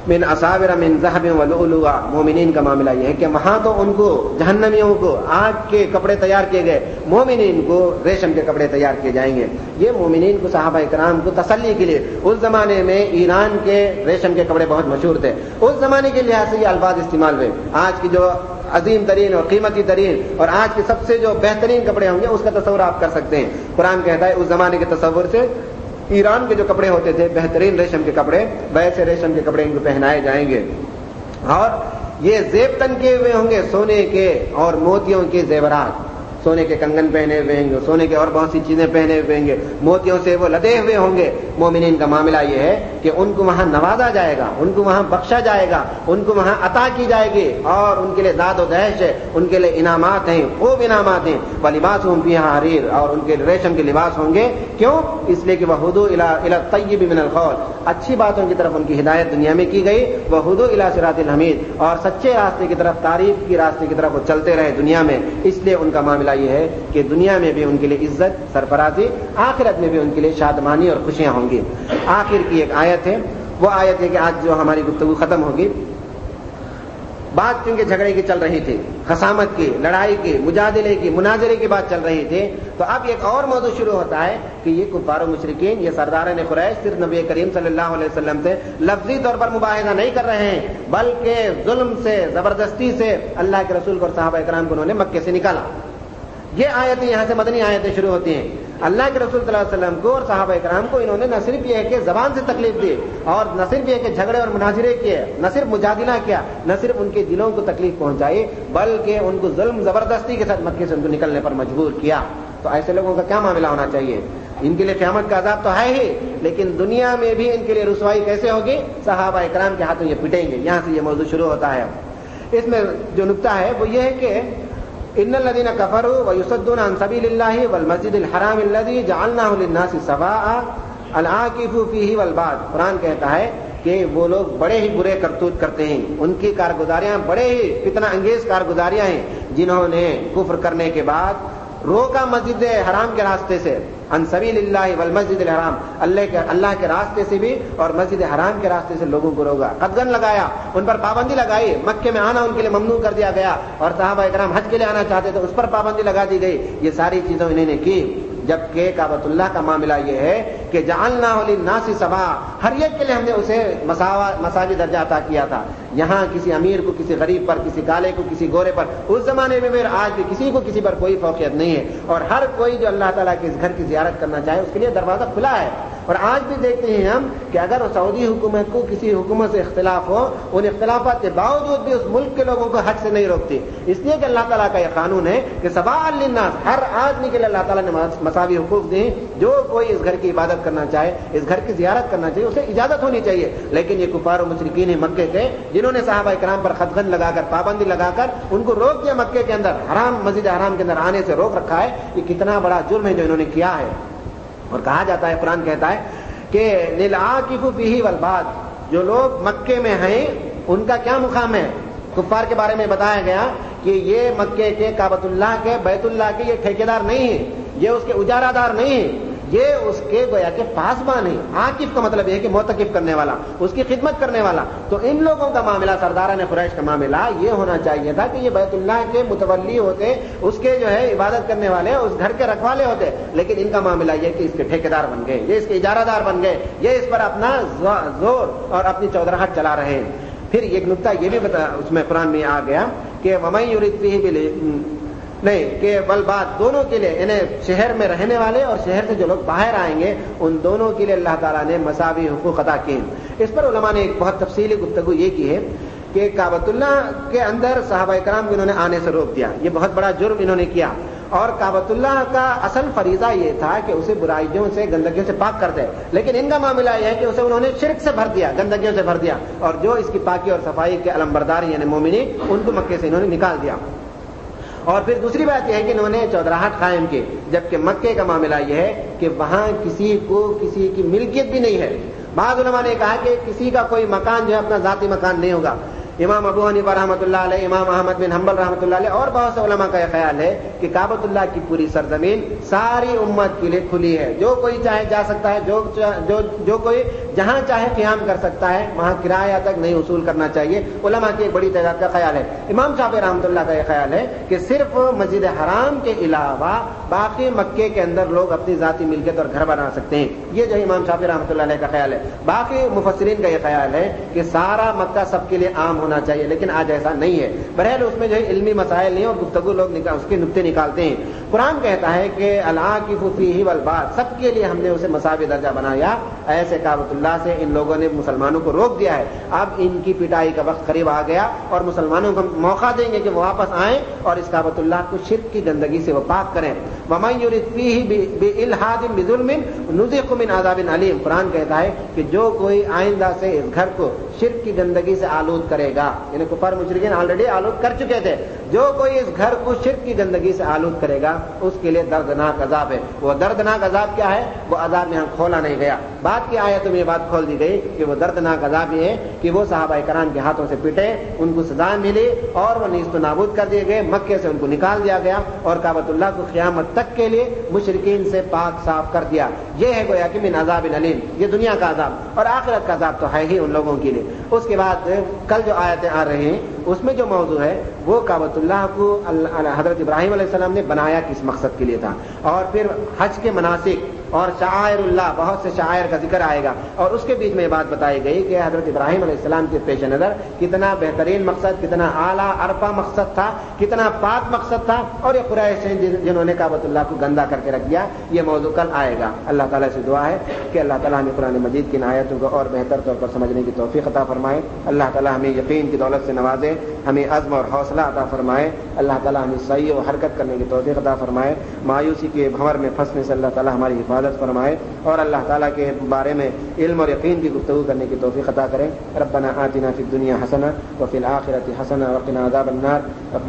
من اصابر من ذهب ولؤلؤا. مومنین کا معاملہ یہ ہے کہ وہاں تو ان کو جہنمیوں کو آگ کے کپڑے تیار کیے گئے، مومنین کو ریشم کے کپڑے تیار کیے جائیں گے. یہ مومنین کو صحابہ کرام کو تسلی کے لیے، اس زمانے میں ایران کے ریشم کے کپڑے بہت مشہور تھے، اس زمانے کے لحاظ سے یہ الفاظ استعمال ہوئے. آج کی جو عظیم ترین اور قیمتی ترین اور آج کے سب سے جو بہترین کپڑے ہوں گے اس کا تصور آپ کر سکتے ہیں. قرآن کہتا ہے اس زمانے کے تصور سے ایران کے جو کپڑے ہوتے تھے بہترین ریشم کے کپڑے، ویسے ریشم کے کپڑے ان کو پہنائے جائیں گے. اور یہ زیب تن کیے ہوئے ہوں گے سونے کے اور موتیوں کے زیورات، سونے کے کنگن پہنے ہوئے ہوں گے، سونے کے اور بہت سی چیزیں پہنے ہوئے ہوں گے، موتیوں سے وہ لدے ہوئے ہوں گے. مومنین کا معاملہ یہ ہے کہ ان کو وہاں نوازا جائے گا، ان کو وہاں بخشا جائے گا، ان کو وہاں عطا کی جائے گی، اور ان کے لیے داد و دہش ہے، ان کے لیے انعامات ہیں، خوب انعامات ہیں. وَلِبَاسُهُمْ فِيهَا حَرِيرٌ. اور ان کے ریشم کے لباس ہوں گے. کیوں؟ اس لیے کہ وَهُدُوا إِلَى الطَّيِّبِ مِنَ الْقَوْلِ. اچھی باتوں کی طرف ان کی ہدایت دنیا میں کی گئی. وَهُدُوا إِلَى صِرَاطِ الْحَمِيدِ. اور سچے راستے کی طرف، تعریف کی راستے کی طرف وہ چلتے رہے دنیا میں. اس لیے ان کا معاملہ یہ ہے کہ دنیا میں بھی ان کے لیے عزت، سرفرازی، آخرت میں بھی ان کے لیے شادمانی اور خوشیاں ہوں گی. آخر کی ایک آیت ہے، وہ آیت ہے کہ آج جو ہماری گفتگو ختم ہوگی، بات چونکہ جھگڑے کی چل رہی تھی، خصامت کی، لڑائی کی، مجادلے کی، مناظرے کی بات چل رہی تھی، تو اب ایک اور موضوع شروع ہوتا ہے کہ یہ کفار و مشرکین، یہ سرداران قریش صرف نبی کریم صلی اللہ علیہ وسلم سے لفظی طور پر مباحثہ نہیں کر رہے ہیں، بلکہ ظلم سے، زبردستی سے اللہ کے رسول کو اور صحابہ کرام کو انہوں نے مکے سے نکالا. یہ آیتیں یہاں سے مدنی آیتیں شروع ہوتی ہیں. اللہ کے رسول صلی اللہ علیہ وسلم کو اور صحابہ کرام کو انہوں نے نہ صرف یہ ہے کہ زبان سے تکلیف دی، اور نہ صرف یہ کہ جھگڑے اور مناظرے کیے، نہ صرف مجادلہ کیا، نہ صرف ان کے دلوں کو تکلیف پہنچائی، بلکہ ان کو ظلم زبردستی کے ساتھ مکے سے ان کو نکلنے پر مجبور کیا. تو ایسے لوگوں کا کیا معاملہ ہونا چاہیے؟ ان کے لیے قیامت کا عذاب تو ہے ہی، لیکن دنیا میں بھی ان کے لیے رسوائی کیسے ہوگی؟ صحابہ کرام کے ہاتھوں یہ پٹیں گے. یہاں سے یہ موضوع شروع ہوتا ہے. اس میں جو نکتہ ہے وہ یہ ہے کہ ان الذين كفروا ويصدون عن سبيل الله والمسجد الحرام الذي جعلناه للناس سواء العاكف فيه والباد. قرآن کہتا ہے کہ وہ لوگ بڑے ہی برے کرتوت کرتے ہیں، ان کی کارگزاریاں بڑے ہی فتنہ انگیز کارگزاریاں ہیں، جنہوں نے کفر کرنے کے بعد روکا مسجد حرام کے راستے سے، عن سبیل اللہ والمسجد الحرام، اللہ کے راستے سے بھی اور مسجد حرام کے راستے سے لوگوں کو روکا، قدغن لگایا، ان پر پابندی لگائی. مکے میں آنا ان کے لیے ممنوع کر دیا گیا، اور صحابہ کرام حج کے لیے آنا چاہتے تھے، اس پر پابندی لگا دی گئی. یہ ساری چیزیں انہوں نے کی. جبکہ کعبۃ اللہ کا معاملہ یہ ہے کہ جعلناہ للناس سواء، ہر ایک کے لیے ہم نے اسے مساوی درجہ عطا کیا تھا. یہاں کسی امیر کو کسی غریب پر، کسی کالے کو کسی گورے پر، اس زمانے میں پھر آج بھی کسی کو کسی پر کوئی فوقیت نہیں ہے. اور ہر کوئی جو اللہ تعالیٰ کے اس گھر کی زیارت کرنا چاہے اس کے لیے دروازہ کھلا ہے. اور آج بھی دیکھتے ہیں ہم کہ اگر سعودی حکومت کو کسی حکومت سے اختلاف ہو، ان اختلافات کے باوجود بھی اس ملک کے لوگوں کو حج سے نہیں روکتی، اس لیے کہ اللہ تعالیٰ کا یہ قانون ہے کہ سواء للناس، ہر آدمی کے لیے اللہ تعالیٰ نے مساوی حقوق دی. جو کوئی اس گھر کی عبادت کرنا چاہے، اس گھر کی زیارت کرنا چاہیے، اسے اجازت ہونی چاہیے. لیکن یہ کفار و مشرکین مکے کے، جنہوں نے صحابہ کرام پر خدغن لگا کر، پابندی لگا کر ان کو روک دیا، مکے کے اندر حرام، مسجد حرام کے اندر آنے سے روک رکھا ہے. یہ کتنا بڑا جرم ہے جو انہوں نے کیا ہے. اور کہا جاتا ہے، قرآن کہتا ہے کہ للعاکف فیہ والباد، جو لوگ مکے میں ہیں ان کا کیا مقام ہے. کفار کے بارے میں بتایا گیا کہ یہ مکے کے، کعبۃ اللہ کے، بیت اللہ کے یہ ٹھیکیدار نہیں ہیں، یہ اس کے اجارہ دار نہیں ہیں، یہ اس کے گویا کہ پاسبان ہے. عاکف کا مطلب یہ ہے کہ معتکف کرنے والا، اس کی خدمت کرنے والا. تو ان لوگوں کا معاملہ، سرداران قریش کا معاملہ یہ ہونا چاہیے تھا کہ یہ بیت اللہ کے متولی ہوتے، اس کے جو ہے عبادت کرنے والے، اس گھر کے رکھوالے ہوتے. لیکن ان کا معاملہ یہ کہ اس کے ٹھیکیدار بن گئے، یہ اس کے اجارہ دار بن گئے، یہ اس پر اپنا زور اور اپنی چودراہٹ چلا رہے ہیں. پھر ایک نقطہ یہ بھی اس میں قرآن میں آ گیا کہ وَمَن يُرِدْ فِيهِ نہیں کہ بل بات، دونوں کے لیے، یعنی شہر میں رہنے والے اور شہر سے جو لوگ باہر آئیں گے ان دونوں کے لیے اللہ تعالیٰ نے مساوی حقوق عطا کیے. اس پر علماء نے ایک بہت تفصیلی گفتگو یہ کی ہے کہ کعبۃ اللہ کے اندر صحابہ کرام کو انہوں نے آنے سے روک دیا، یہ بہت بڑا جرم انہوں نے کیا. اور کعبۃ اللہ کا اصل فریضہ یہ تھا کہ اسے برائیوں سے، گندگیوں سے پاک کر دے، لیکن ان کا معاملہ یہ ہے کہ اسے انہوں نے شرک سے بھر دیا، گندگیوں سے بھر دیا، اور جو اس کی پاکی اور صفائی کے علمبردار یعنی مومنین، ان کو مکے سے انہوں نے نکال دیا. اور پھر دوسری بات یہ ہے کہ انہوں نے چودراہٹ قائم کی، جبکہ مکے کا معاملہ یہ ہے کہ وہاں کسی کو کسی کی ملکیت بھی نہیں ہے. بعض علماء نے کہا کہ کسی کا کوئی مکان جو ہے اپنا ذاتی مکان نہیں ہوگا. امام ابو حنیفہ رحمۃ اللہ علیہ، امام احمد بن حنبل رحمۃ اللہ علیہ اور بہت سے علماء کا یہ خیال ہے کہ کعبۃ اللہ کی پوری سرزمین ساری امت کے لیے کھلی ہے، جو کوئی چاہے جا سکتا ہے، جو کوئی جہاں چاہے قیام کر سکتا ہے، وہاں کرایہ تک نہیں وصول کرنا چاہیے۔ علماء کی ایک بڑی تعداد کا خیال ہے، امام شافعی رحمۃ اللہ کا یہ خیال ہے کہ صرف مسجد حرام کے علاوہ باقی مکے کے اندر لوگ اپنی ذاتی ملکیت اور گھر بنا سکتے ہیں، یہ جو امام شافعی رحمۃ اللہ علیہ کا خیال ہے۔ باقی مفسرین کا یہ خیال ہے کہ سارا مکہ سب کے لیے عام ہونا چاہیے، لیکن آج ایسا نہیں ہے۔ بہرحال اس میں جو ہے علمی مسائل نہیں اور گفتگو لوگ اس کے نقطے نکالتے ہیں۔ قرآن کہتا ہے کہ العاکف فیہ والباد، سب کے لیے ہم نے اسے مساوی درجہ بنایا۔ ایسے کعبۃ اللہ سے ان لوگوں نے مسلمانوں کو روک دیا ہے، اب ان کی پٹائی کا وقت قریب آ گیا اور مسلمانوں کو موقع دیں گے کہ وہ واپس آئیں اور اس کعبۃ اللہ کو شرک کی گندگی سے وہ پاک کریں۔ وَمَن يُرِدْ فِيهِ بِإِلْحَادٍ بِظُلْمٍ نُذِقْهُ مِنْ عَذَابٍ أَلِيمٍ، قرآن کہتا ہے کہ جو کوئی آئندہ سے اس گھر کو شرک کی گندگی سے آلود کرے گا، یعنی کفار مشرکین آلریڈی آلود کر چکے تھے، جو کوئی اس گھر کو شرک کی گندگی سے آلود کرے گا اس کے لیے دردناک عذاب ہے۔ وہ دردناک عذاب کیا ہے؟ وہ عذاب یہاں کھولا نہیں گیا، بعد کی آیتوں میں یہ بات کھول دی گئی کہ وہ دردناک عذاب یہ ہے کہ وہ صحابہ کرام کے ہاتھوں سے پٹے، ان کو سزا ملی اور وہ نیست و نابود کر دیے گئے، مکے سے ان کو نکال دیا گیا اور کعبۃ اللہ کو قیامت تک کے لیے مشرکین سے پاک صاف کر دیا۔ یہ ہے گویا کہ من عذاب علیم، یہ دنیا کا عذاب، اور آخرت کا عذاب تو ہے ہی ان لوگوں کے لیے۔ اس کے بعد کل جو آیتیں آ رہی ہیں اس میں جو موضوع ہے وہ کعبۃ اللہ کو حضرت ابراہیم علیہ السلام نے بنایا کس مقصد کے لیے تھا، اور پھر حج کے مناسک اور شعائر اللہ، بہت سے شعائر کا ذکر آئے گا، اور اس کے بیچ میں یہ بات بتائی گئی کہ حضرت ابراہیم علیہ السلام کے پیش نظر کتنا بہترین مقصد، کتنا اعلیٰ عرفہ مقصد تھا، کتنا پاک مقصد تھا، اور یہ قریش ہیں جنہوں نے کعبۃ اللہ کو گندا کر کے رکھ دیا۔ یہ موضوع کل آئے گا۔ اللہ تعالیٰ سے دعا ہے کہ اللہ تعالیٰ ہمیں قرآن مجید کی آیاتوں کو اور بہتر طور پر سمجھنے کی توفیق عطا فرمائے، اللہ تعالیٰ ہمیں یقین کی دولت سے نوازے، ہمیں عزم اور حوصلہ عطا فرمائے، اللہ تعالیٰ ہمیں صحیح و حرکت کرنے کی توفیق عطا فرمائے، مایوسی کے بھنور میں پھنسنے سے اللہ تعالیٰ ہماری حفاظت فرمائے، اور اللہ تعالیٰ کے بارے میں علم اور یقین کی گفتگو کرنے کی توفیق عطا کریں۔ ربنا آتنا فی الدنیا حسنہ وفی الآخرۃ حسنہ وقنا عذاب النار۔